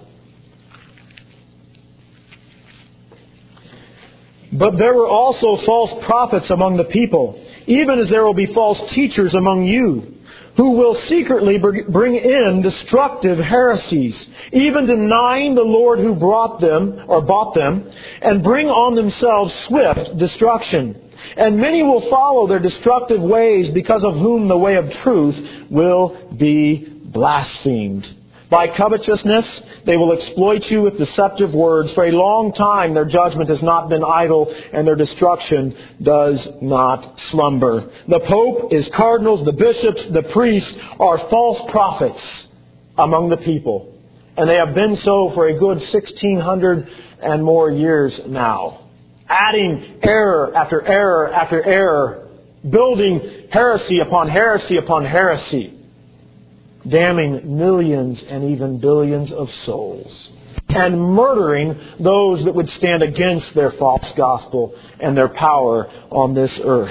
But there were also false prophets among the people, even as there will be false teachers among you, who will secretly bring in destructive heresies, even denying the Lord who brought them, or bought them, and bring on themselves swift destruction. And many will follow their destructive ways, because of whom the way of truth will be blasphemed. By covetousness, they will exploit you with deceptive words. For a long time their judgment has not been idle, and their destruction does not slumber. The Pope, his cardinals, the bishops, the priests are false prophets among the people. And they have been so for a good sixteen hundred and more years now. Adding error after error after error. Building heresy upon heresy upon heresy. Damning millions and even billions of souls, and murdering those that would stand against their false gospel and their power on this earth.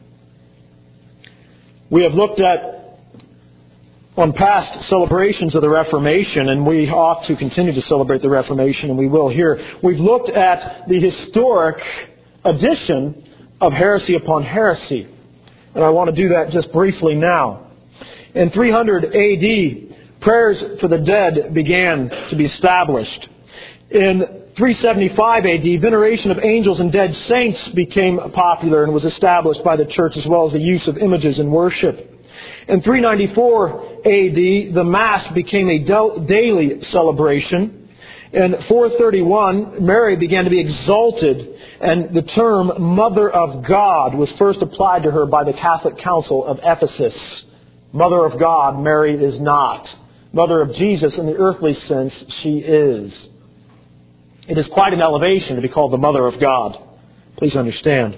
We have looked at on past celebrations of the Reformation, and we ought to continue to celebrate the Reformation, and we will here. We've looked at the historic addition of heresy upon heresy, and I want to do that just briefly now. In three hundred A D, prayers for the dead began to be established. In three seventy-five A D, veneration of angels and dead saints became popular and was established by the church, as well as the use of images in worship. In three ninety-four A D, the Mass became a daily celebration. In four thirty-one, Mary began to be exalted, and the term Mother of God was first applied to her by the Catholic Council of Ephesus. Mother of God, Mary is not. Mother of Jesus, in the earthly sense, she is. It is quite an elevation to be called the Mother of God. Please understand.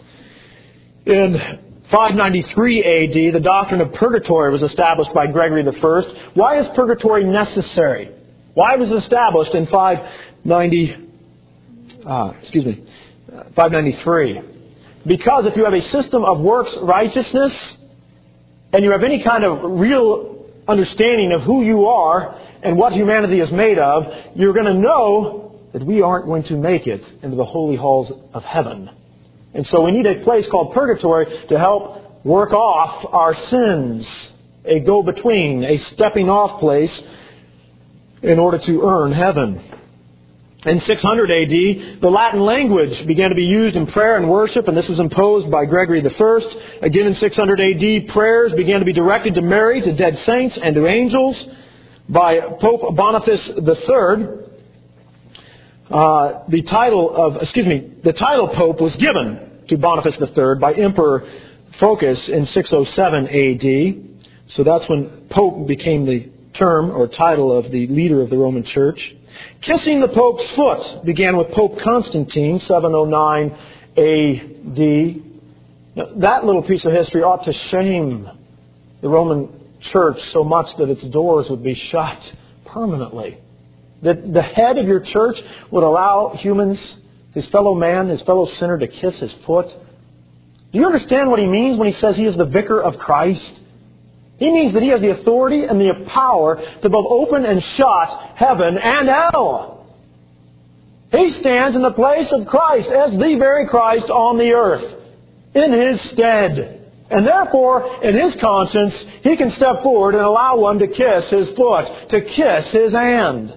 In five ninety-three A D, the doctrine of purgatory was established by Gregory the First. Why is purgatory necessary? Why was it established in five ninety? Ah, excuse me, five ninety-three? Because if you have a system of works righteousness, and you have any kind of real understanding of who you are and what humanity is made of, you're going to know that we aren't going to make it into the holy halls of heaven. And so we need a place called purgatory to help work off our sins. A go-between, a stepping-off place in order to earn heaven. In six hundred A D, the Latin language began to be used in prayer and worship, and this was imposed by Gregory the First. Again, in six hundred A D, prayers began to be directed to Mary, to dead saints, and to angels by Pope Boniface the Third. Uh, the title of, excuse me, the title Pope was given to Boniface the Third by Emperor Phocas in six oh seven A D. So that's when Pope became the term or title of the leader of the Roman Church. Kissing the Pope's foot began with Pope Constantine, seven oh nine A D. Now, that little piece of history ought to shame the Roman Church so much that its doors would be shut permanently. That the head of your church would allow humans, his fellow man, his fellow sinner, to kiss his foot. Do you understand what he means when he says he is the vicar of Christ? He means that he has the authority and the power to both open and shut heaven and hell. He stands in the place of Christ as the very Christ on the earth, in his stead. And therefore, in his conscience, he can step forward and allow one to kiss his foot, to kiss his hand.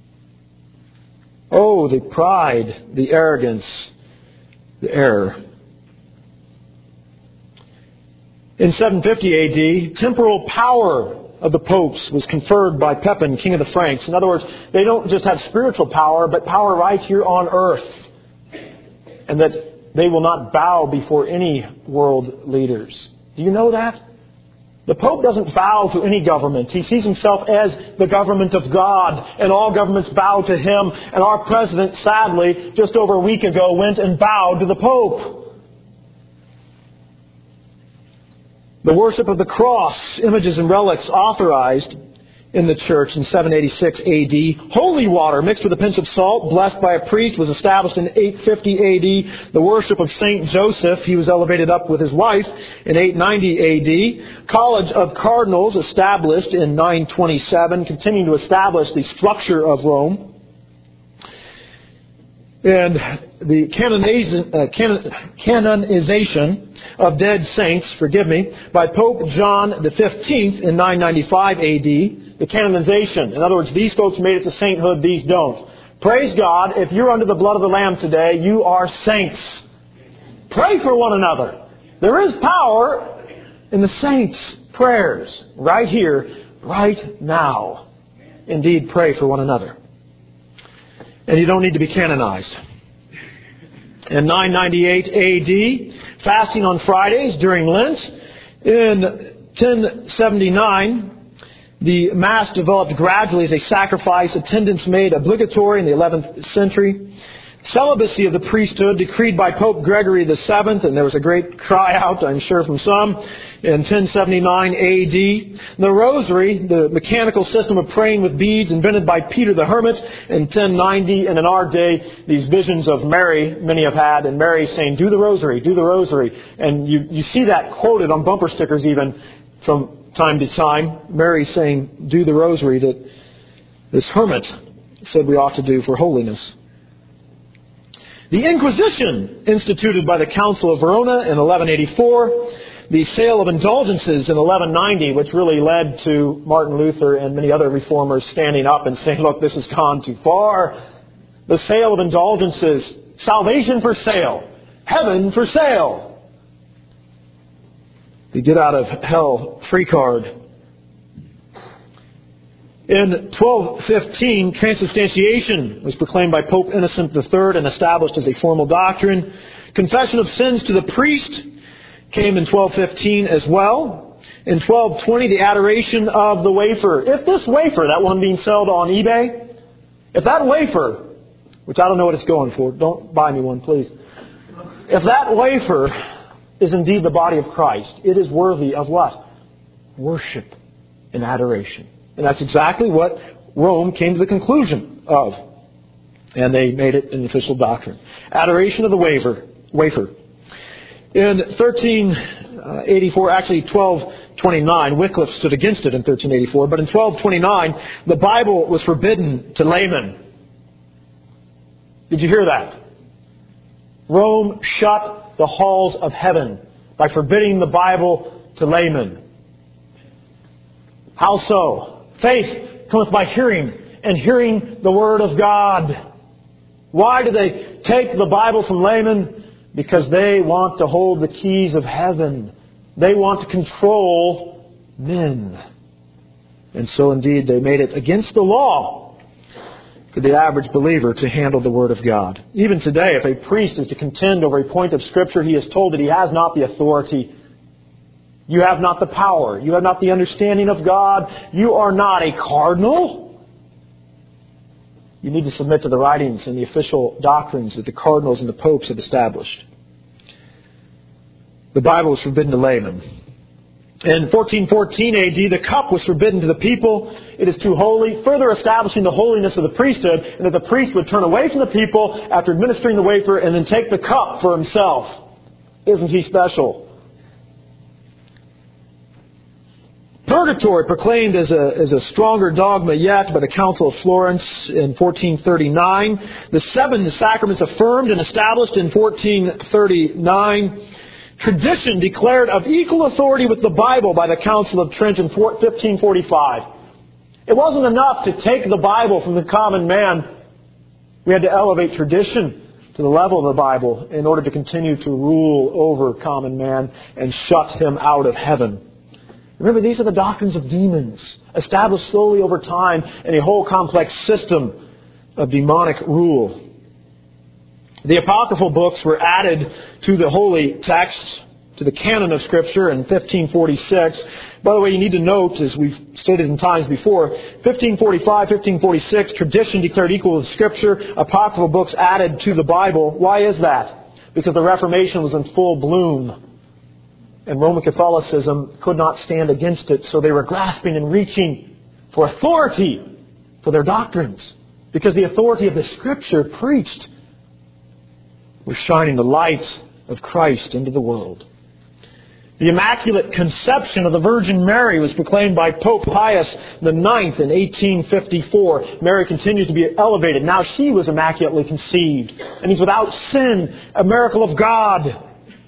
Oh, the pride, the arrogance, the error. In seven fifty A D, temporal power of the popes was conferred by Pepin, king of the Franks. In other words, they don't just have spiritual power, but power right here on earth. And that they will not bow before any world leaders. Do you know that? The Pope doesn't bow to any government. He sees himself as the government of God, and all governments bow to him. And our president, sadly, just over a week ago, went and bowed to the Pope. The worship of the cross, images and relics authorized in the church in seven eighty-six A D. Holy water mixed with a pinch of salt, blessed by a priest, was established in eight fifty A D. The worship of Saint Joseph, he was elevated up with his wife in eight ninety A D. College of Cardinals established in nine twenty-seven, continuing to establish the structure of Rome. And the canonization, uh, canon, canonization of dead saints, forgive me, by Pope John the fifteenth in nine ninety-five A D, the canonization. In other words, these folks made it to sainthood, these don't. Praise God, if you're under the blood of the Lamb today, you are saints. Pray for one another. There is power in the saints' prayers, right here, right now. Indeed, pray for one another. And you don't need to be canonized. In nine ninety-eight A D, fasting on Fridays during Lent. In ten seventy-nine, the Mass developed gradually as a sacrifice, attendance made obligatory in the eleventh century. Celibacy of the priesthood decreed by Pope Gregory the seventh, and there was a great cry out, I'm sure, from some, in ten seventy-nine A D. The Rosary, the mechanical system of praying with beads invented by Peter the Hermit in ten ninety, and in our day, these visions of Mary, many have had, and Mary saying, do the Rosary, do the Rosary. And you, you see that quoted on bumper stickers even from time to time. Mary saying, do the Rosary, that this hermit said we ought to do for holiness. The Inquisition, instituted by the Council of Verona in eleven eighty-four, the sale of indulgences in eleven ninety, which really led to Martin Luther and many other reformers standing up and saying, look, this has gone too far. The sale of indulgences, salvation for sale, heaven for sale. The get out of hell free card. In twelve fifteen, transubstantiation was proclaimed by Pope Innocent the third and established as a formal doctrine. Confession of sins to the priest came in twelve fifteen as well. In twelve twenty, the adoration of the wafer. If this wafer, that one being sold on eBay, if that wafer, which I don't know what it's going for, don't buy me one, please. If that wafer is indeed the body of Christ, it is worthy of what? Worship and adoration. And that's exactly what Rome came to the conclusion of. And they made it an official doctrine. Adoration of the wafer. wafer. In thirteen eighty-four, actually twelve twenty-nine, Wycliffe stood against it in thirteen eighty-four, but in twelve twenty-nine, the Bible was forbidden to laymen. Did you hear that? Rome shut the halls of heaven by forbidding the Bible to laymen. How so? Faith cometh by hearing, and hearing the Word of God. Why do they take the Bible from laymen? Because they want to hold the keys of heaven. They want to control men. And so indeed they made it against the law for the average believer to handle the Word of God. Even today, if a priest is to contend over a point of Scripture, he is told that he has not the authority. You have not the power. You have not the understanding of God. You are not a cardinal. You need to submit to the writings and the official doctrines that the cardinals and the popes have established. The Bible was forbidden to laymen. In fourteen fourteen A D, the cup was forbidden to the people. It is too holy, further establishing the holiness of the priesthood, and that the priest would turn away from the people after administering the wafer and then take the cup for himself. Isn't he special? Purgatory, proclaimed as a, as a stronger dogma yet by the Council of Florence in fourteen thirty-nine. The seven sacraments affirmed and established in fourteen thirty-nine. Tradition declared of equal authority with the Bible by the Council of Trent in fifteen forty-five. It wasn't enough to take the Bible from the common man. We had to elevate tradition to the level of the Bible in order to continue to rule over common man and shut him out of heaven. Remember, these are the doctrines of demons, established slowly over time in a whole complex system of demonic rule. The apocryphal books were added to the holy texts, to the canon of Scripture in fifteen forty-six. By the way, you need to note, as we've stated in times before, fifteen forty-five, fifteen forty-six, tradition declared equal with Scripture, apocryphal books added to the Bible. Why is that? Because the Reformation was in full bloom. And Roman Catholicism could not stand against it, so they were grasping and reaching for authority for their doctrines. Because the authority of the Scripture preached was shining the light of Christ into the world. The Immaculate Conception of the Virgin Mary was proclaimed by Pope Pius the Ninth in eighteen fifty-four. Mary continues to be elevated. Now she was immaculately conceived, and is without sin, a miracle of God.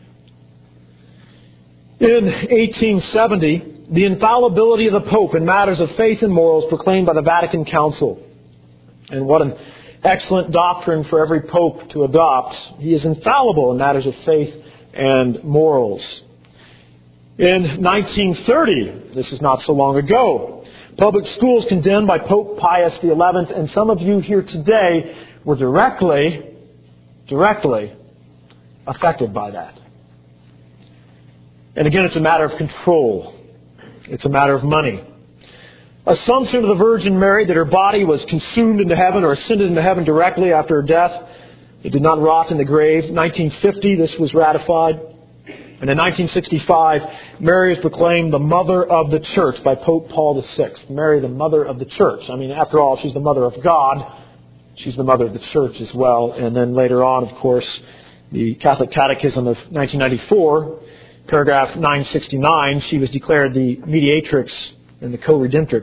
In eighteen seventy, the infallibility of the Pope in matters of faith and morals proclaimed by the Vatican Council. And what an excellent doctrine for every Pope to adopt. He is infallible in matters of faith and morals. In nineteen thirty, this is not so long ago, public schools condemned by Pope Pius the Eleventh, and some of you here today were directly, directly affected by that. And again, it's a matter of control. It's a matter of money. Assumption of the Virgin Mary that her body was consumed into heaven or ascended into heaven directly after her death. It did not rot in the grave. nineteen fifty, this was ratified. And in nineteen sixty-five, Mary is proclaimed the Mother of the Church by Pope Paul the Sixth. Mary, the Mother of the Church. I mean, after all, she's the Mother of God. She's the Mother of the Church as well. And then later on, of course, the Catholic Catechism of nineteen ninety-four, paragraph nine sixty-nine, she was declared the mediatrix and the co-redemptrix.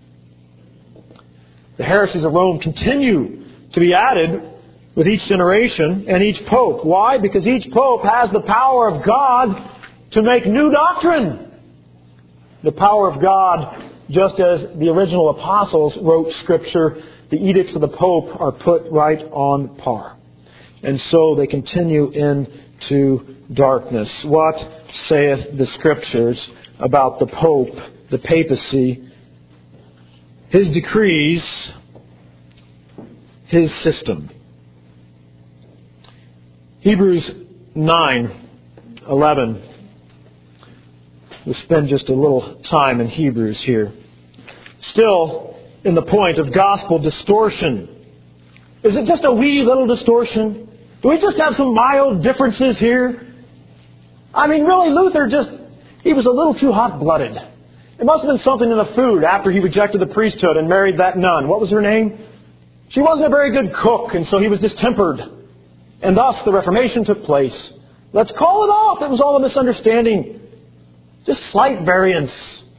The heresies of Rome continue to be added with each generation and each pope. Why? Because each pope has the power of God to make new doctrine. The power of God, just as the original apostles wrote Scripture, the edicts of the pope are put right on par. And so they continue into darkness. What saith the Scriptures about the pope, the papacy, his decrees, his system? Hebrews nine eleven. We'll spend just a little time in Hebrews here. Still, in the point of gospel distortion. Is it just a wee little distortion? Do we just have some mild differences here? I mean, really, Luther just, he was a little too hot-blooded. It must have been something in the food after he rejected the priesthood and married that nun. What was her name? She wasn't a very good cook, and so he was distempered. And thus the Reformation took place. Let's call it off. It was all a misunderstanding. Just slight variance.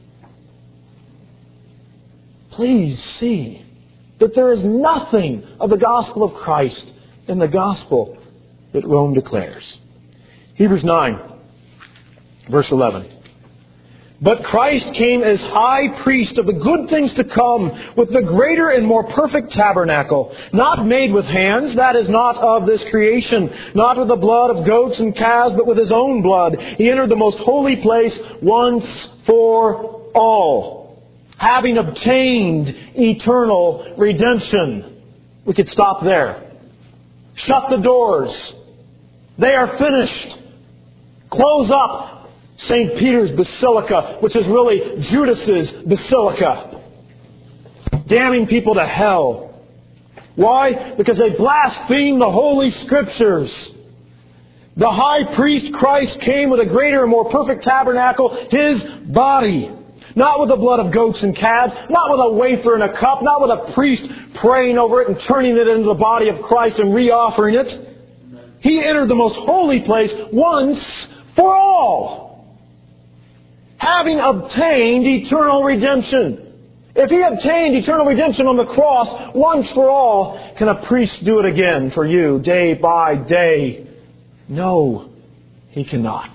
Please see that there is nothing of the gospel of Christ in the gospel that Rome declares. Hebrews nine, verse eleven. But Christ came as high priest of the good things to come with the greater and more perfect tabernacle, not made with hands, that is not of this creation, not with the blood of goats and calves, but with his own blood. He entered the most holy place once for all, having obtained eternal redemption. We could stop there. Shut the doors. They are finished. Close up Saint Peter's Basilica, which is really Judas's Basilica, damning people to hell. Why? Because they blaspheme the Holy Scriptures. The high priest Christ came with a greater and more perfect tabernacle, his body. Not with the blood of goats and calves, not with a wafer and a cup, not with a priest praying over it and turning it into the body of Christ and re-offering it. He entered the most holy place once for all, having obtained eternal redemption. If he obtained eternal redemption on the cross once for all, can a priest do it again for you day by day? No, he cannot.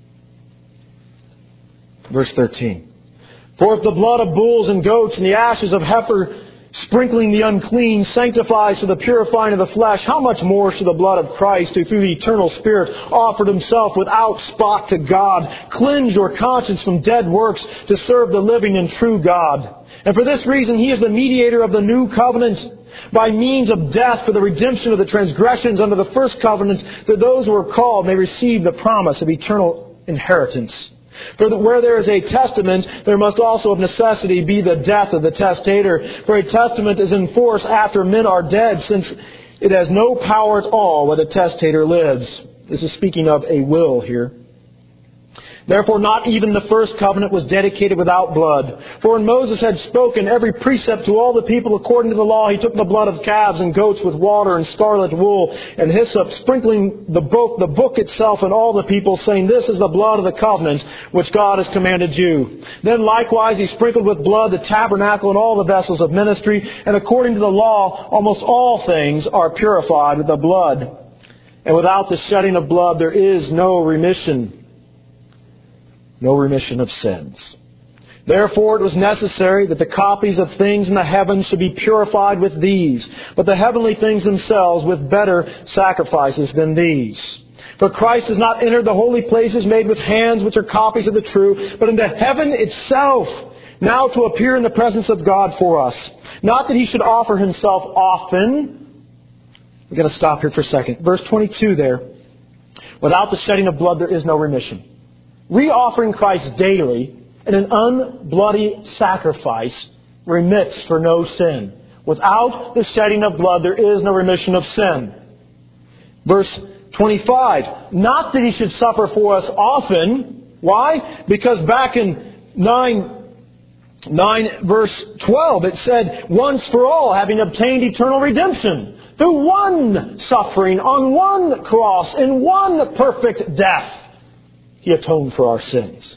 Verse thirteen. For if the blood of bulls and goats and the ashes of heifer sprinkling the unclean sanctifies to the purifying of the flesh, how much more should the blood of Christ, who through the eternal Spirit offered himself without spot to God, cleanse your conscience from dead works to serve the living and true God? And for this reason he is the mediator of the new covenant, by means of death for the redemption of the transgressions under the first covenant, that those who are called may receive the promise of eternal inheritance. For where there is a testament, there must also of necessity be the death of the testator. For a testament is in force after men are dead, since it has no power at all while the testator lives. This is speaking of a will here. Therefore not even the first covenant was dedicated without blood. For when Moses had spoken every precept to all the people according to the law, he took the blood of calves and goats with water and scarlet wool and hyssop, sprinkling the book, the book itself and all the people, saying, This is the blood of the covenant which God has commanded you. Then likewise he sprinkled with blood the tabernacle and all the vessels of ministry, and according to the law almost all things are purified with the blood. And without the shedding of blood there is no remission. No remission of sins. Therefore it was necessary that the copies of things in the heavens should be purified with these, but the heavenly things themselves with better sacrifices than these. For Christ has not entered the holy places made with hands, which are copies of the true, but into heaven itself, now to appear in the presence of God for us. Not that he should offer himself often. We're going to stop here for a second. Verse twenty-two there. Without the shedding of blood there is no remission. Re-offering Christ daily in an unbloody sacrifice remits for no sin. Without the shedding of blood, there is no remission of sin. Verse twenty-five. Not that he should suffer for us often. Why? Because back in nine, nine verse twelve, it said, once for all, having obtained eternal redemption, through one suffering on one cross in one perfect death. He atoned for our sins.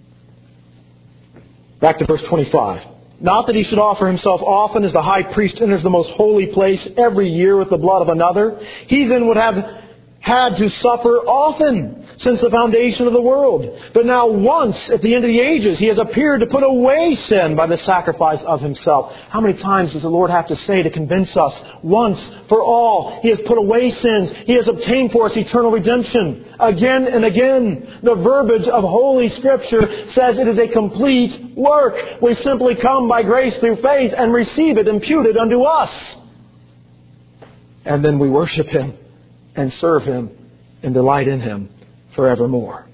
Back to verse twenty-five. Not that he should offer himself often as the high priest enters the most holy place every year with the blood of another. He then would have had to suffer often since the foundation of the world. But now once, at the end of the ages, he has appeared to put away sin by the sacrifice of himself. How many times does the Lord have to say to convince us? Once for all, he has put away sins. He has obtained for us eternal redemption. Again and again, the verbiage of Holy Scripture says it is a complete work. We simply come by grace through faith and receive it imputed unto us. And then we worship Him and serve Him and delight in Him forevermore.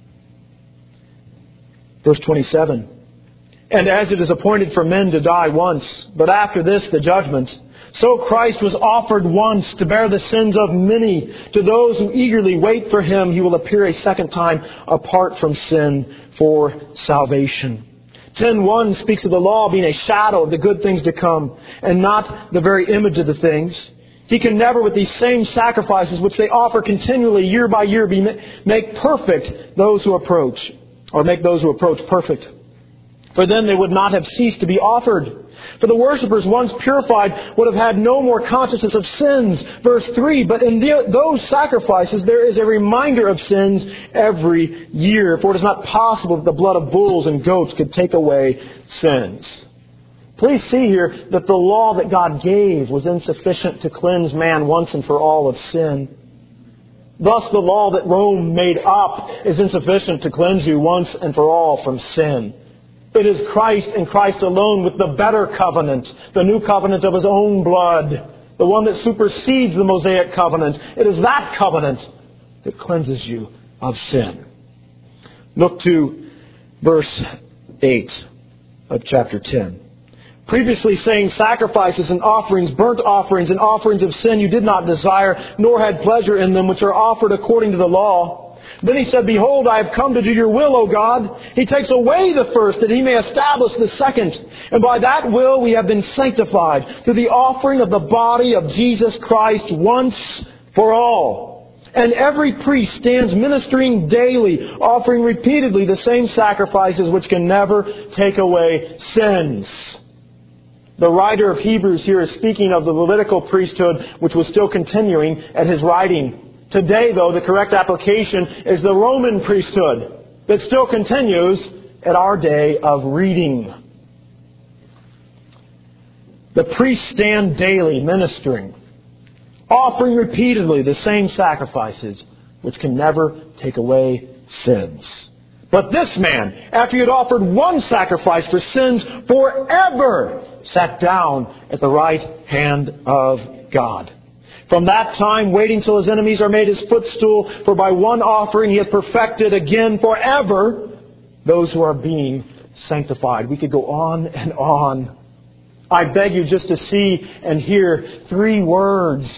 Verse twenty-seven. And as it is appointed for men to die once, but after this the judgment, so Christ was offered once to bear the sins of many. To those who eagerly wait for Him, He will appear a second time apart from sin for salvation. ten one speaks of the law being a shadow of the good things to come and not the very image of the things. He can never, with these same sacrifices which they offer continually year by year, be make perfect those who approach, or make those who approach perfect. For then they would not have ceased to be offered. For the worshippers, once purified, would have had no more consciousness of sins. Verse three, but in the, those sacrifices there is a reminder of sins every year. For it is not possible that the blood of bulls and goats could take away sins. Please see here that the law that God gave was insufficient to cleanse man once and for all of sin. Thus the law that Rome made up is insufficient to cleanse you once and for all from sin. It is Christ and Christ alone with the better covenant, the new covenant of His own blood, the one that supersedes the Mosaic covenant. It is that covenant that cleanses you of sin. Look to verse eight of chapter ten. Previously saying sacrifices and offerings, burnt offerings and offerings of sin you did not desire, nor had pleasure in them, which are offered according to the law. Then He said, Behold, I have come to do your will, O God. He takes away the first, that He may establish the second. And by that will we have been sanctified through the offering of the body of Jesus Christ once for all. And every priest stands ministering daily, offering repeatedly the same sacrifices which can never take away sins. The writer of Hebrews here is speaking of the Levitical priesthood, which was still continuing at his writing. Today, though, the correct application is the Roman priesthood that still continues at our day of reading. The priests stand daily ministering, offering repeatedly the same sacrifices, which can never take away sins. But this man, after he had offered one sacrifice for sins forever, sat down at the right hand of God. From that time, waiting till His enemies are made His footstool, for by one offering He has perfected again forever those who are being sanctified. We could go on and on. I beg you just to see and hear three words.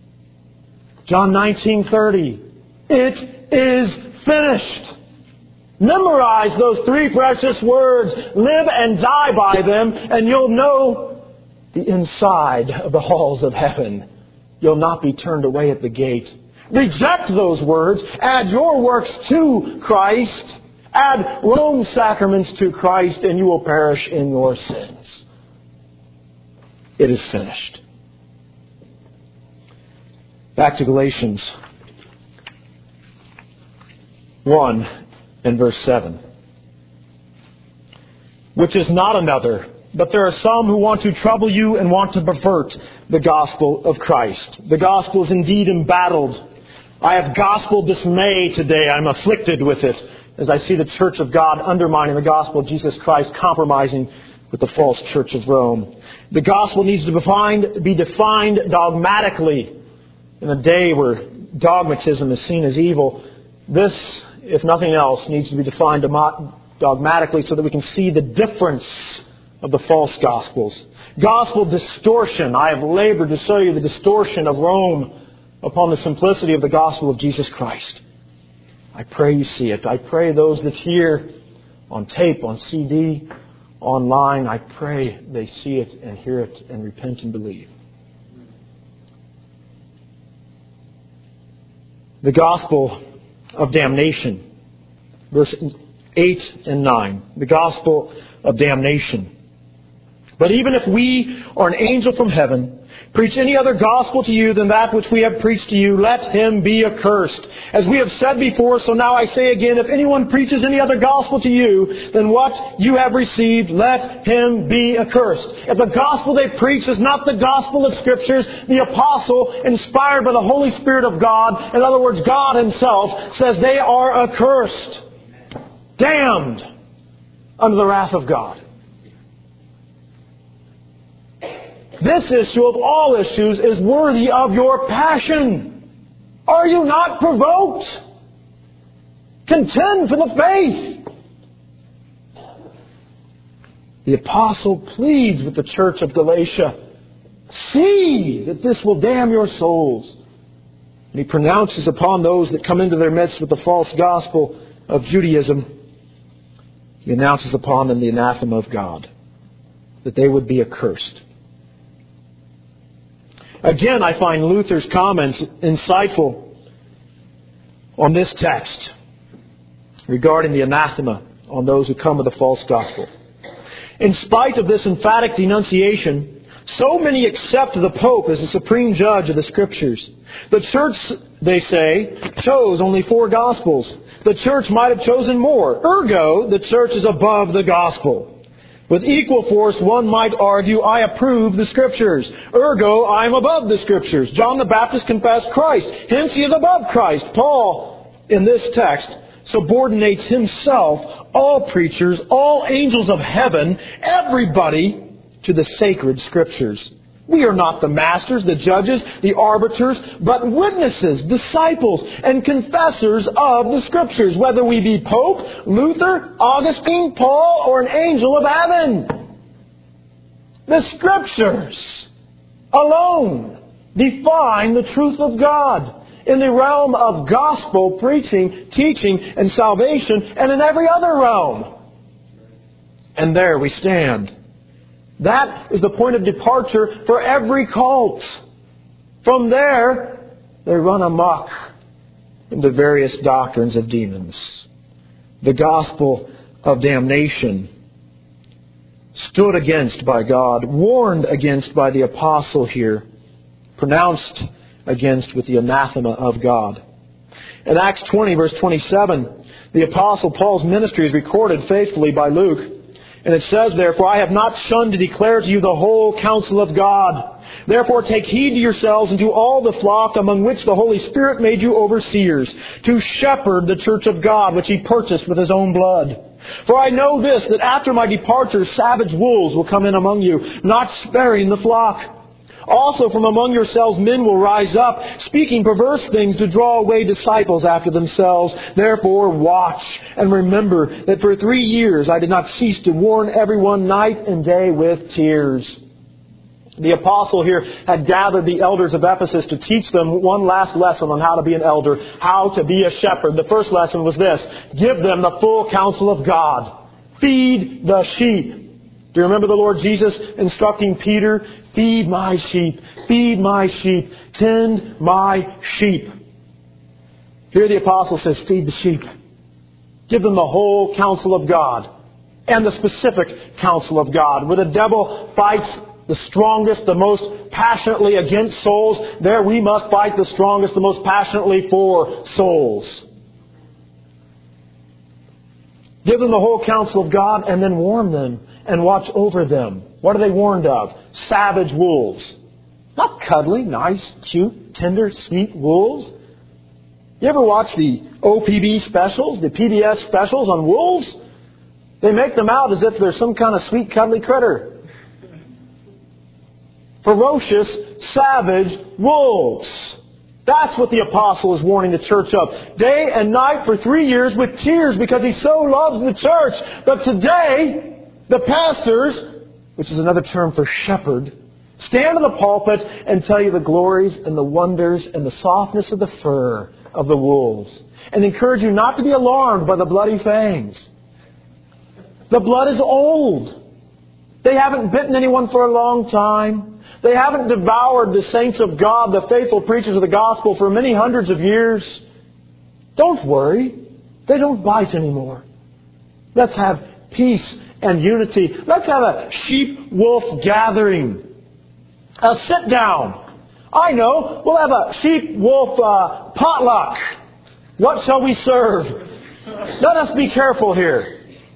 John nineteen thirty. It is finished. Memorize those three precious words. Live and die by them, and you'll know the inside of the halls of heaven. You'll not be turned away at the gate. Reject those words. Add your works to Christ. Add Rome's sacraments to Christ, and you will perish in your sins. It is finished. Back to Galatians one and verse seven. Which is not another, but there are some who want to trouble you and want to pervert the gospel of Christ. The gospel is indeed embattled. I have gospel dismay today. I'm afflicted with it as I see the Church of God undermining the gospel of Jesus Christ, compromising with the false Church of Rome. The gospel needs to be defined, be defined dogmatically. In a day where dogmatism is seen as evil, this, if nothing else, needs to be defined dogmatically so that we can see the difference of the false gospels. Gospel distortion. I have labored to show you the distortion of Rome upon the simplicity of the gospel of Jesus Christ. I pray you see it. I pray those that hear on tape, on C D, online, I pray they see it and hear it and repent and believe. The gospel of damnation. Verses eight and nine. The gospel of damnation. But even if we or an angel from heaven preach any other gospel to you than that which we have preached to you, let him be accursed. As we have said before, so now I say again, if anyone preaches any other gospel to you than what you have received, let him be accursed. If the gospel they preach is not the gospel of Scriptures, the apostle, inspired by the Holy Spirit of God, in other words, God Himself, says they are accursed, damned under the wrath of God. This issue of all issues is worthy of your passion. Are you not provoked? Contend for the faith. The apostle pleads with the church of Galatia, see that this will damn your souls. And he pronounces upon those that come into their midst with the false gospel of Judaism, he announces upon them the anathema of God, that they would be accursed. Again, I find Luther's comments insightful on this text regarding the anathema on those who come with the false gospel. In spite of this emphatic denunciation, so many accept the Pope as the supreme judge of the Scriptures. The Church, they say, chose only four Gospels. The Church might have chosen more. Ergo, the Church is above the Gospel. With equal force, one might argue, I approve the Scriptures. Ergo, I am above the Scriptures. John the Baptist confessed Christ. Hence, he is above Christ. Paul, in this text, subordinates himself, all preachers, all angels of heaven, everybody, to the sacred Scriptures. We are not the masters, the judges, the arbiters, but witnesses, disciples, and confessors of the Scriptures, whether we be Pope, Luther, Augustine, Paul, or an angel of heaven. The Scriptures alone define the truth of God in the realm of gospel preaching, teaching, and salvation, and in every other realm. And there we stand. That is the point of departure for every cult. From there, they run amok into various doctrines of demons. The gospel of damnation, stood against by God, warned against by the apostle here, pronounced against with the anathema of God. In Acts twenty, verse twenty-seven, the apostle Paul's ministry is recorded faithfully by Luke. And it says, therefore, I have not shunned to declare to you the whole counsel of God. Therefore, take heed to yourselves and to all the flock among which the Holy Spirit made you overseers, to shepherd the church of God, which He purchased with His own blood. For I know this, that after my departure, savage wolves will come in among you, not sparing the flock. Also from among yourselves men will rise up, speaking perverse things to draw away disciples after themselves. Therefore watch and remember that for three years I did not cease to warn everyone night and day with tears. The apostle here had gathered the elders of Ephesus to teach them one last lesson on how to be an elder, how to be a shepherd. The first lesson was this: give them the full counsel of God. Feed the sheep. Do you remember the Lord Jesus instructing Peter? Feed my sheep, feed my sheep, tend my sheep. Here the apostle says, feed the sheep. Give them the whole counsel of God and the specific counsel of God. Where the devil fights the strongest, the most passionately against souls, there we must fight the strongest, the most passionately for souls. Give them the whole counsel of God and then warn them and watch over them. What are they warned of? Savage wolves. Not cuddly, nice, cute, tender, sweet wolves. You ever watch the O P B specials, the P B S specials on wolves? They make them out as if they're some kind of sweet, cuddly critter. Ferocious, savage wolves. That's what the apostle is warning the church of. Day and night for three years with tears because he so loves the church. But today, the pastors, which is another term for shepherd, stand in the pulpit and tell you the glories and the wonders and the softness of the fur of the wolves. And encourage you not to be alarmed by the bloody fangs. The blood is old. They haven't bitten anyone for a long time. They haven't devoured the saints of God, the faithful preachers of the gospel, for many hundreds of years. Don't worry. They don't bite anymore. Let's have peace and unity. Let's have a sheep-wolf gathering. A sit-down. I know. We'll have a sheep-wolf uh, potluck. What shall we serve? Let us be careful here.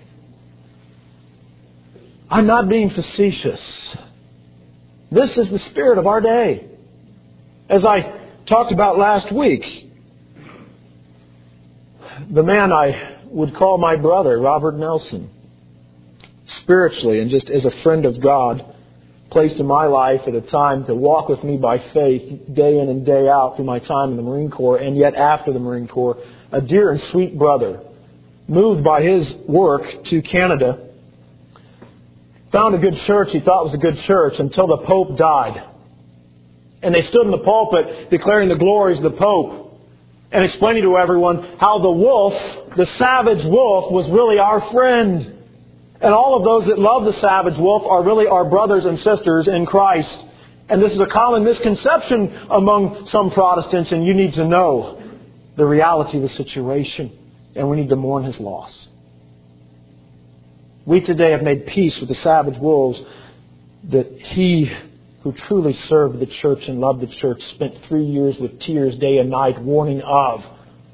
I'm not being facetious. This is the spirit of our day. As I talked about last week, the man I would call my brother, Robert Nelson, spiritually and just as a friend of God, placed in my life at a time to walk with me by faith day in and day out through my time in the Marine Corps and yet after the Marine Corps, a dear and sweet brother, moved by his work to Canada, found a good church he thought was a good church until the Pope died. And they stood in the pulpit declaring the glories of the Pope and explaining to everyone how the wolf, the savage wolf, was really our friend. And all of those that love the savage wolf are really our brothers and sisters in Christ. And this is a common misconception among some Protestants, and you need to know the reality of the situation. And we need to mourn his loss. We today have made peace with the savage wolves that he who truly served the church and loved the church spent three years with tears day and night warning of.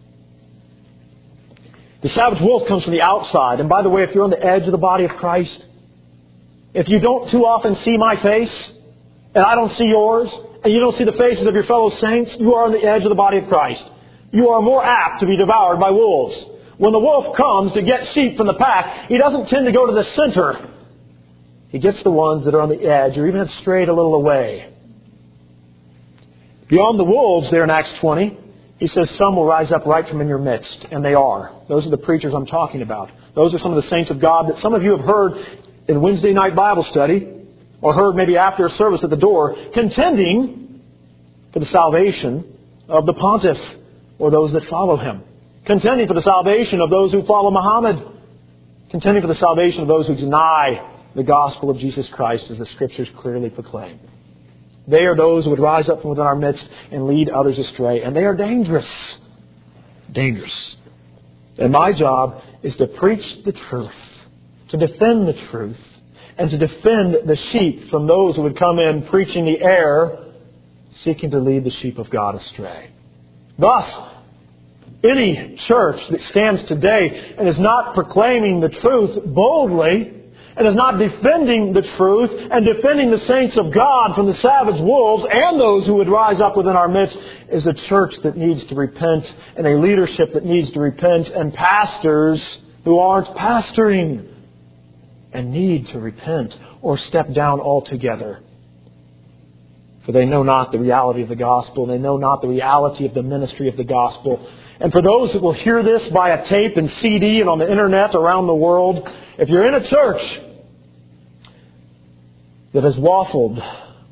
The savage wolf comes from the outside. And by the way, if you're on the edge of the body of Christ, if you don't too often see my face, and I don't see yours, and you don't see the faces of your fellow saints, you are on the edge of the body of Christ. You are more apt to be devoured by wolves. When the wolf comes to get sheep from the pack, he doesn't tend to go to the center. He gets the ones that are on the edge or even have strayed a little away. Beyond the wolves there in Acts twenty, he says some will rise up right from in your midst. And they are. Those are the preachers I'm talking about. Those are some of the saints of God that some of you have heard in Wednesday night Bible study or heard maybe after a service at the door, contending for the salvation of the pontiff or those that follow him. Contending for the salvation of those who follow Muhammad. Contending for the salvation of those who deny the gospel of Jesus Christ as the Scriptures clearly proclaim. They are those who would rise up from within our midst and lead others astray. And they are dangerous. Dangerous. And my job is to preach the truth. To defend the truth. And to defend the sheep from those who would come in preaching the error, seeking to lead the sheep of God astray. Thus, any church that stands today and is not proclaiming the truth boldly and is not defending the truth and defending the saints of God from the savage wolves and those who would rise up within our midst is a church that needs to repent and a leadership that needs to repent and pastors who aren't pastoring and need to repent or step down altogether. For they know not the reality of the gospel. They know not the reality of the ministry of the gospel. And for those that will hear this via tape and C D and on the internet around the world, if you're in a church that has waffled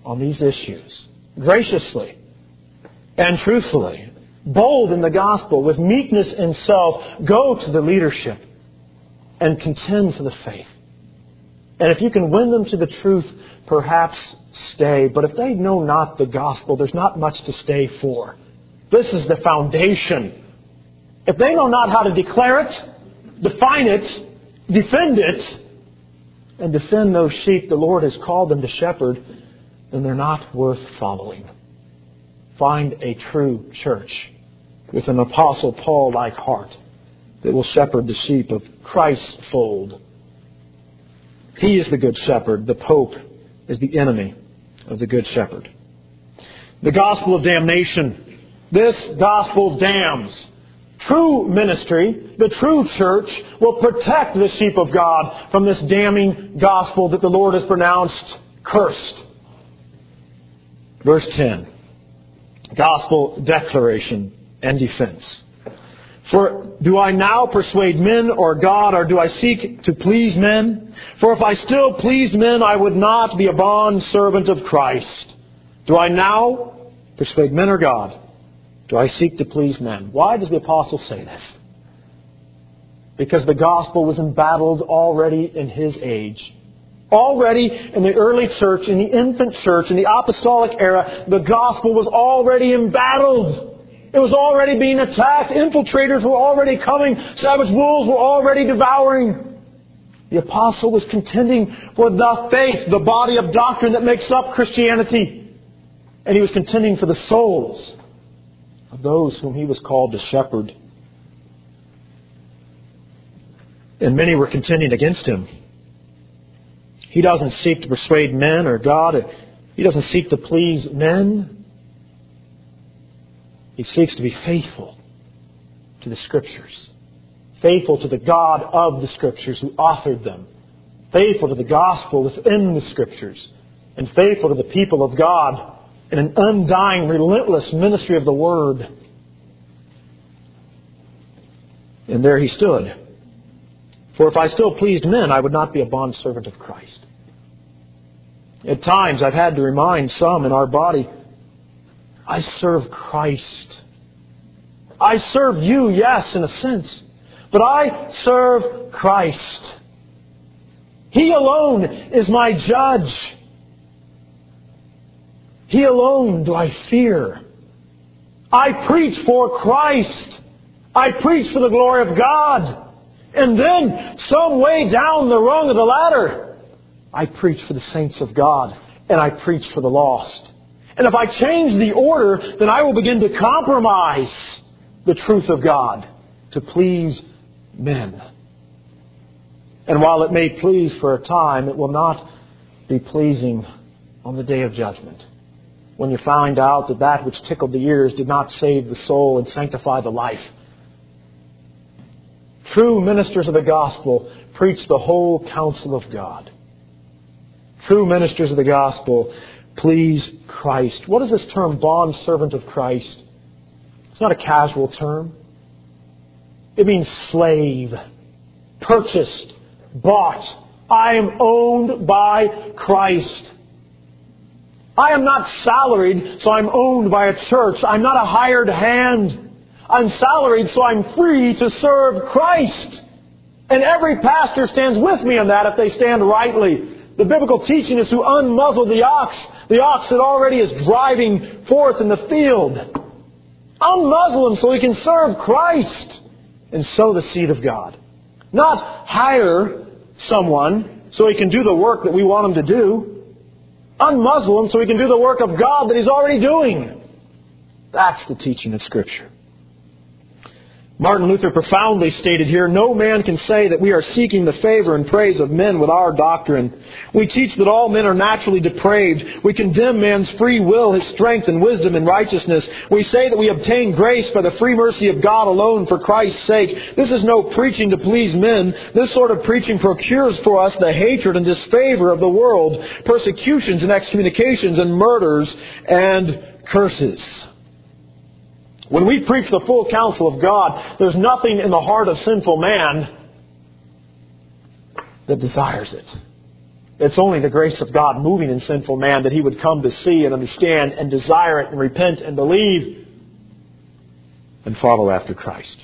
on these issues, graciously and truthfully, bold in the gospel, with meekness in self, go to the leadership and contend for the faith. And if you can win them to the truth, perhaps stay. But if they know not the gospel, there's not much to stay for. This is the foundation. If they know not how to declare it, define it, defend it, and defend those sheep the Lord has called them to shepherd, then they're not worth following. Find a true church with an Apostle Paul-like heart that will shepherd the sheep of Christ's fold. He is the Good Shepherd. The Pope is the enemy of the Good Shepherd. The gospel of damnation. This gospel damns. True ministry, the true church, will protect the sheep of God from this damning gospel that the Lord has pronounced cursed. Verse ten. Gospel declaration and defense. For do I now persuade men or God, or do I seek to please men? For if I still pleased men, I would not be a bond servant of Christ. Do I now persuade men or God? Do I seek to please men? Why does the apostle say this? Because the gospel was embattled already in his age. Already in the early church, in the infant church, in the apostolic era, the gospel was already embattled. It was already being attacked. Infiltrators were already coming. Savage wolves were already devouring. The apostle was contending for the faith, the body of doctrine that makes up Christianity. And he was contending for the souls of those whom he was called to shepherd. And many were contending against him. He doesn't seek to persuade men or God. He doesn't seek to please men. He seeks to be faithful to the Scriptures. Faithful to the God of the Scriptures who authored them. Faithful to the gospel within the Scriptures. And faithful to the people of God in an undying, relentless ministry of the Word. And there he stood. For if I still pleased men, I would not be a bondservant of Christ. At times I've had to remind some in our body, I serve Christ. I serve you, yes, in a sense. But I serve Christ. He alone is my judge. He alone do I fear. I preach for Christ. I preach for the glory of God. And then, some way down the rung of the ladder, I preach for the saints of God. And I preach for the lost. And if I change the order, then I will begin to compromise the truth of God to please men. And while it may please for a time, it will not be pleasing on the day of judgment, when you find out that that which tickled the ears did not save the soul and sanctify the life. True ministers of the gospel preach the whole counsel of God. True ministers of the gospel please Christ. What is this term, bond servant of Christ? It's not a casual term. It means slave, purchased, bought. I am owned by Christ. I am not salaried, so I'm owned by a church. I'm not a hired hand. I'm salaried, so I'm free to serve Christ. And every pastor stands with me on that if they stand rightly. The biblical teaching is to unmuzzle the ox, the ox that already is driving forth in the field. Unmuzzle him so he can serve Christ and sow the seed of God. Not hire someone so he can do the work that we want him to do. Unmuzzle him so he can do the work of God that he's already doing. That's the teaching of Scripture. Martin Luther profoundly stated here, no man can say that we are seeking the favor and praise of men with our doctrine. We teach that all men are naturally depraved. We condemn man's free will, his strength and wisdom and righteousness. We say that we obtain grace by the free mercy of God alone for Christ's sake. This is no preaching to please men. This sort of preaching procures for us the hatred and disfavor of the world, persecutions and excommunications and murders and curses. When we preach the full counsel of God, there's nothing in the heart of sinful man that desires it. It's only the grace of God moving in sinful man that he would come to see and understand and desire it and repent and believe and follow after Christ.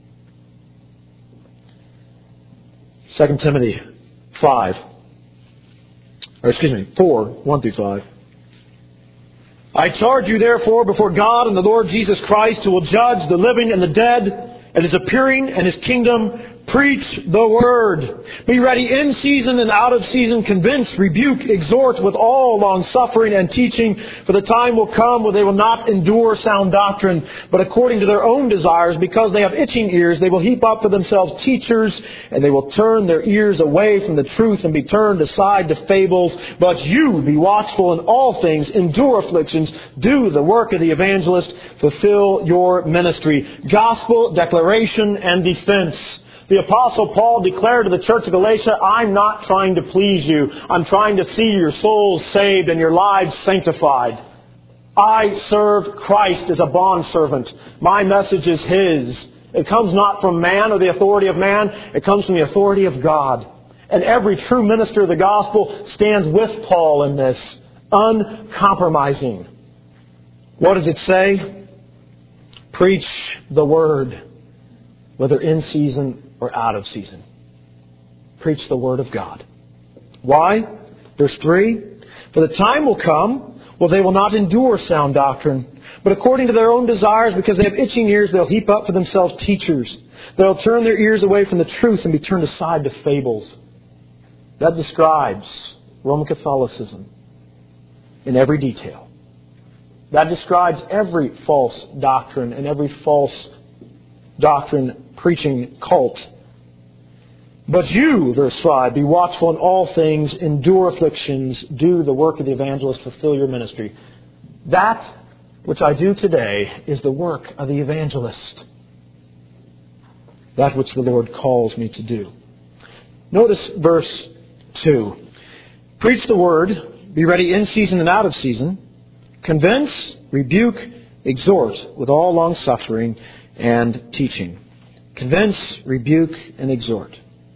Second Timothy five, or excuse me, four, one through five. I charge you therefore before God and the Lord Jesus Christ, who will judge the living and the dead at His appearing and His kingdom, preach the Word. Be ready in season and out of season. Convince, rebuke, exhort with all long-suffering and teaching. For the time will come when they will not endure sound doctrine, but according to their own desires, because they have itching ears, they will heap up for themselves teachers, and they will turn their ears away from the truth and be turned aside to fables. But you be watchful in all things, endure afflictions, do the work of the evangelist, fulfill your ministry. Gospel, declaration, and defense. The Apostle Paul declared to the church of Galatia, I'm not trying to please you. I'm trying to see your souls saved and your lives sanctified. I serve Christ as a bondservant. My message is His. It comes not from man or the authority of man. It comes from the authority of God. And every true minister of the gospel stands with Paul in this, uncompromising. What does it say? Preach the Word, whether in season or out of season. Preach the Word of God. Why? Verse three. For the time will come, well, they will not endure sound doctrine, but according to their own desires, because they have itching ears, they'll heap up for themselves teachers. They'll turn their ears away from the truth and be turned aside to fables. That describes Roman Catholicism in every detail. That describes every false doctrine and every false doctrine preaching cult. But you, verse five, be watchful in all things, endure afflictions, do the work of the evangelist, fulfill your ministry. That which I do today is the work of the evangelist. That which the Lord calls me to do. Notice verse two. Preach the word, be ready in season and out of season. Convince, rebuke, exhort with all long-suffering and teaching. Convince, rebuke, and exhort.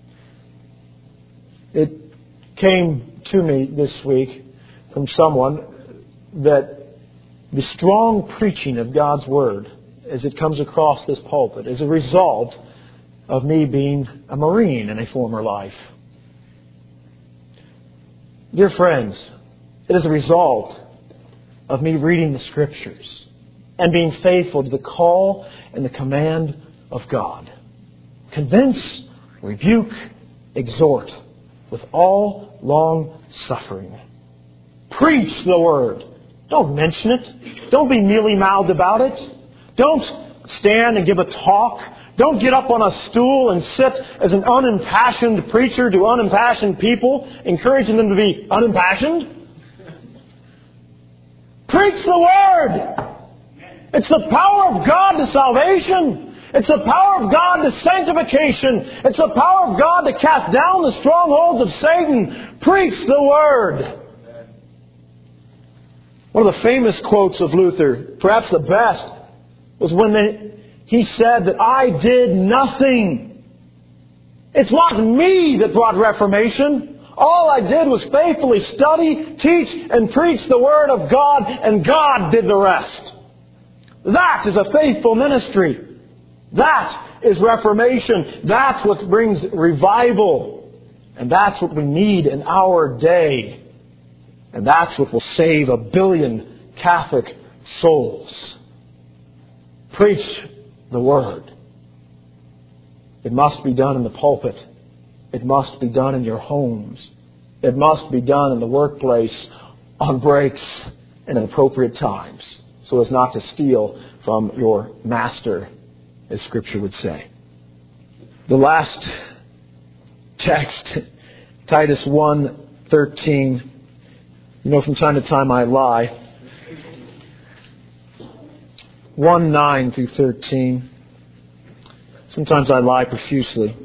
It came to me this week from someone that the strong preaching of God's Word as it comes across this pulpit is a result of me being a Marine in a former life. Dear friends, it is a result of me reading the Scriptures and being faithful to the call and the command of God. Convince, rebuke, exhort with all long suffering. Preach the Word. Don't mention it. Don't be mealy-mouthed about it. Don't stand and give a talk. Don't get up on a stool and sit as an unimpassioned preacher to unimpassioned people, encouraging them to be unimpassioned. Preach the Word. It's the power of God to salvation. It's the power of God to sanctification. It's the power of God to cast down the strongholds of Satan. Preach the Word. One of the famous quotes of Luther, perhaps the best, was when they, he said that I did nothing. It's not me that brought Reformation. All I did was faithfully study, teach, and preach the Word of God, and God did the rest. That is a faithful ministry. That is Reformation. That's what brings revival. And that's what we need in our day. And that's what will save a billion Catholic souls. Preach the Word. It must be done in the pulpit. It must be done in your homes. It must be done in the workplace on breaks and at appropriate times, so as not to steal from your master, as Scripture would say. The last text, Titus one thirteen. You know, from time to time I lie. one nine through thirteen. Sometimes I lie profusely.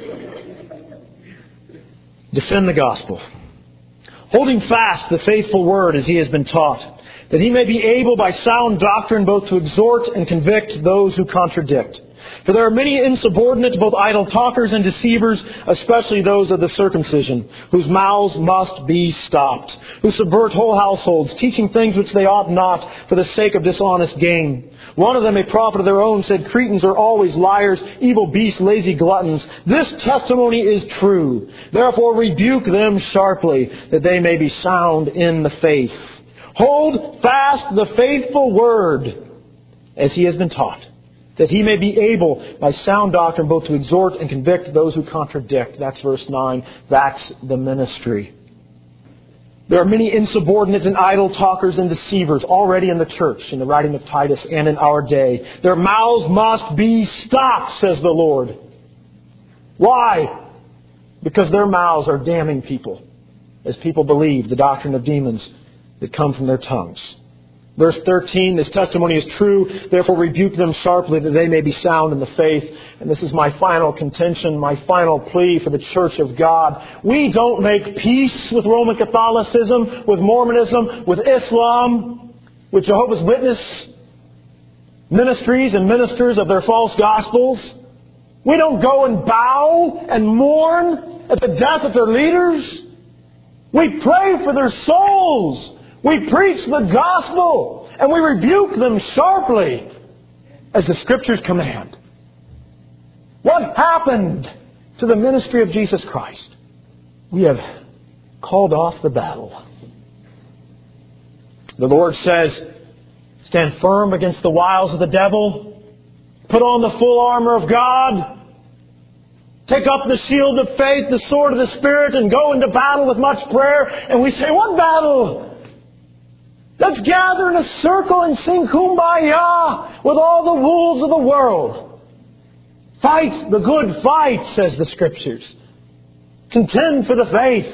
Defend the gospel, holding fast the faithful word as he has been taught, that he may be able by sound doctrine both to exhort and convict those who contradict, For there are many insubordinate, both idle talkers and deceivers, especially those of the circumcision, whose mouths must be stopped, who subvert whole households, teaching things which they ought not, for the sake of dishonest gain. One of them, a prophet of their own, said, Cretans are always liars, evil beasts, lazy gluttons. This testimony is true. Therefore rebuke them sharply, that they may be sound in the faith. Hold fast the faithful word, as he has been taught, that he may be able, by sound doctrine, both to exhort and convict those who contradict. That's verse nine. That's the ministry. There are many insubordinate and idle talkers and deceivers already in the church, in the writing of Titus and in our day. Their mouths must be stopped, says the Lord. Why? Because their mouths are damning people, as people believe the doctrine of demons that come from their tongues. Verse thirteen, this testimony is true, therefore rebuke them sharply that they may be sound in the faith. And this is my final contention, my final plea for the Church of God. We don't make peace with Roman Catholicism, with Mormonism, with Islam, with Jehovah's Witness ministries and ministers of their false gospels. We don't go and bow and mourn at the death of their leaders. We pray for their souls. We preach the gospel, and we rebuke them sharply, as the Scriptures command. What happened to the ministry of Jesus Christ? We have called off the battle. The Lord says, stand firm against the wiles of the devil. Put on the full armor of God. Take up the shield of faith, the sword of the Spirit, and go into battle with much prayer. And we say, what battle? Let's gather in a circle and sing Kumbaya with all the wolves of the world. Fight the good fight, says the Scriptures. Contend for the faith.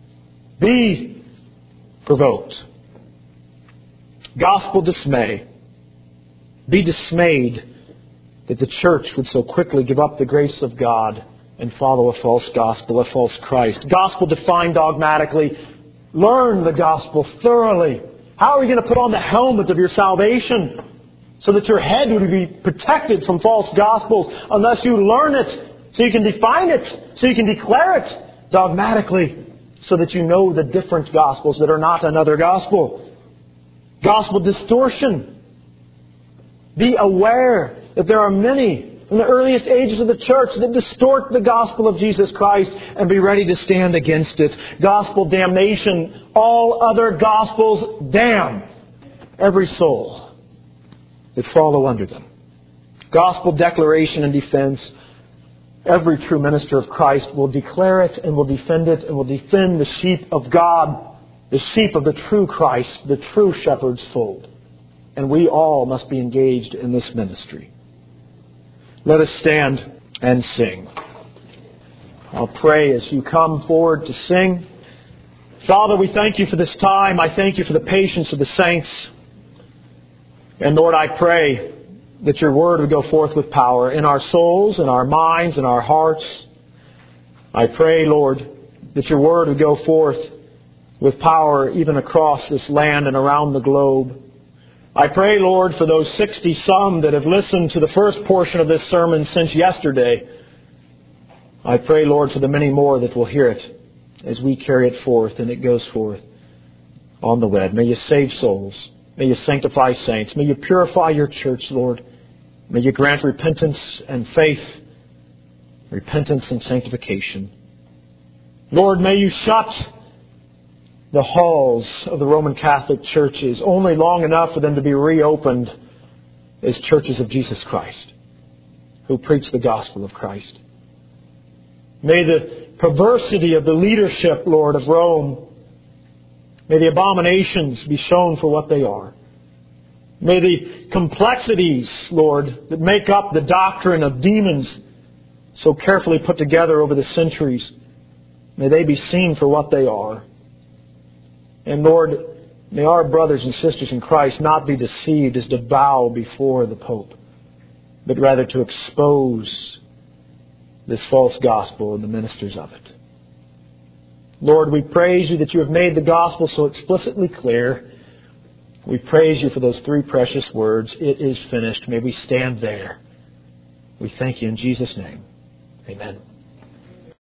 Be provoked. Gospel dismay. Be dismayed that the church would so quickly give up the grace of God and follow a false gospel, a false Christ. Gospel defined dogmatically. Learn the gospel thoroughly. How are you going to put on the helmet of your salvation so that your head would be protected from false gospels unless you learn it, so you can define it, so you can declare it dogmatically, so that you know the different gospels that are not another gospel? Gospel distortion. Be aware that there are many in the earliest ages of the church that distort the gospel of Jesus Christ, and be ready to stand against it. Gospel damnation. All other gospels damn every soul that follow under them. Gospel declaration and defense. Every true minister of Christ will declare it and will defend it and will defend the sheep of God, the sheep of the true Christ, the true shepherd's fold. And we all must be engaged in this ministry. Let us stand and sing. I'll pray as you come forward to sing. Father, we thank you for this time. I thank you for the patience of the saints. And Lord, I pray that your word would go forth with power in our souls, in our minds, in our hearts. I pray, Lord, that your word would go forth with power even across this land and around the globe. I pray, Lord, for those sixty-some that have listened to the first portion of this sermon since yesterday. I pray, Lord, for the many more that will hear it as we carry it forth and it goes forth on the web. May you save souls. May you sanctify saints. May you purify your church, Lord. May you grant repentance and faith, repentance and sanctification. Lord, may you shut the halls of the Roman Catholic churches only long enough for them to be reopened as churches of Jesus Christ, who preach the gospel of Christ. May the perversity of the leadership, Lord, of Rome, may the abominations be shown for what they are. May the complexities, Lord, that make up the doctrine of demons so carefully put together over the centuries, may they be seen for what they are. And Lord, may our brothers and sisters in Christ not be deceived as to bow before the Pope, but rather to expose this false gospel and the ministers of it. Lord, we praise you that you have made the gospel so explicitly clear. We praise you for those three precious words, it is finished. May we stand there We thank you in Jesus' name. Amen.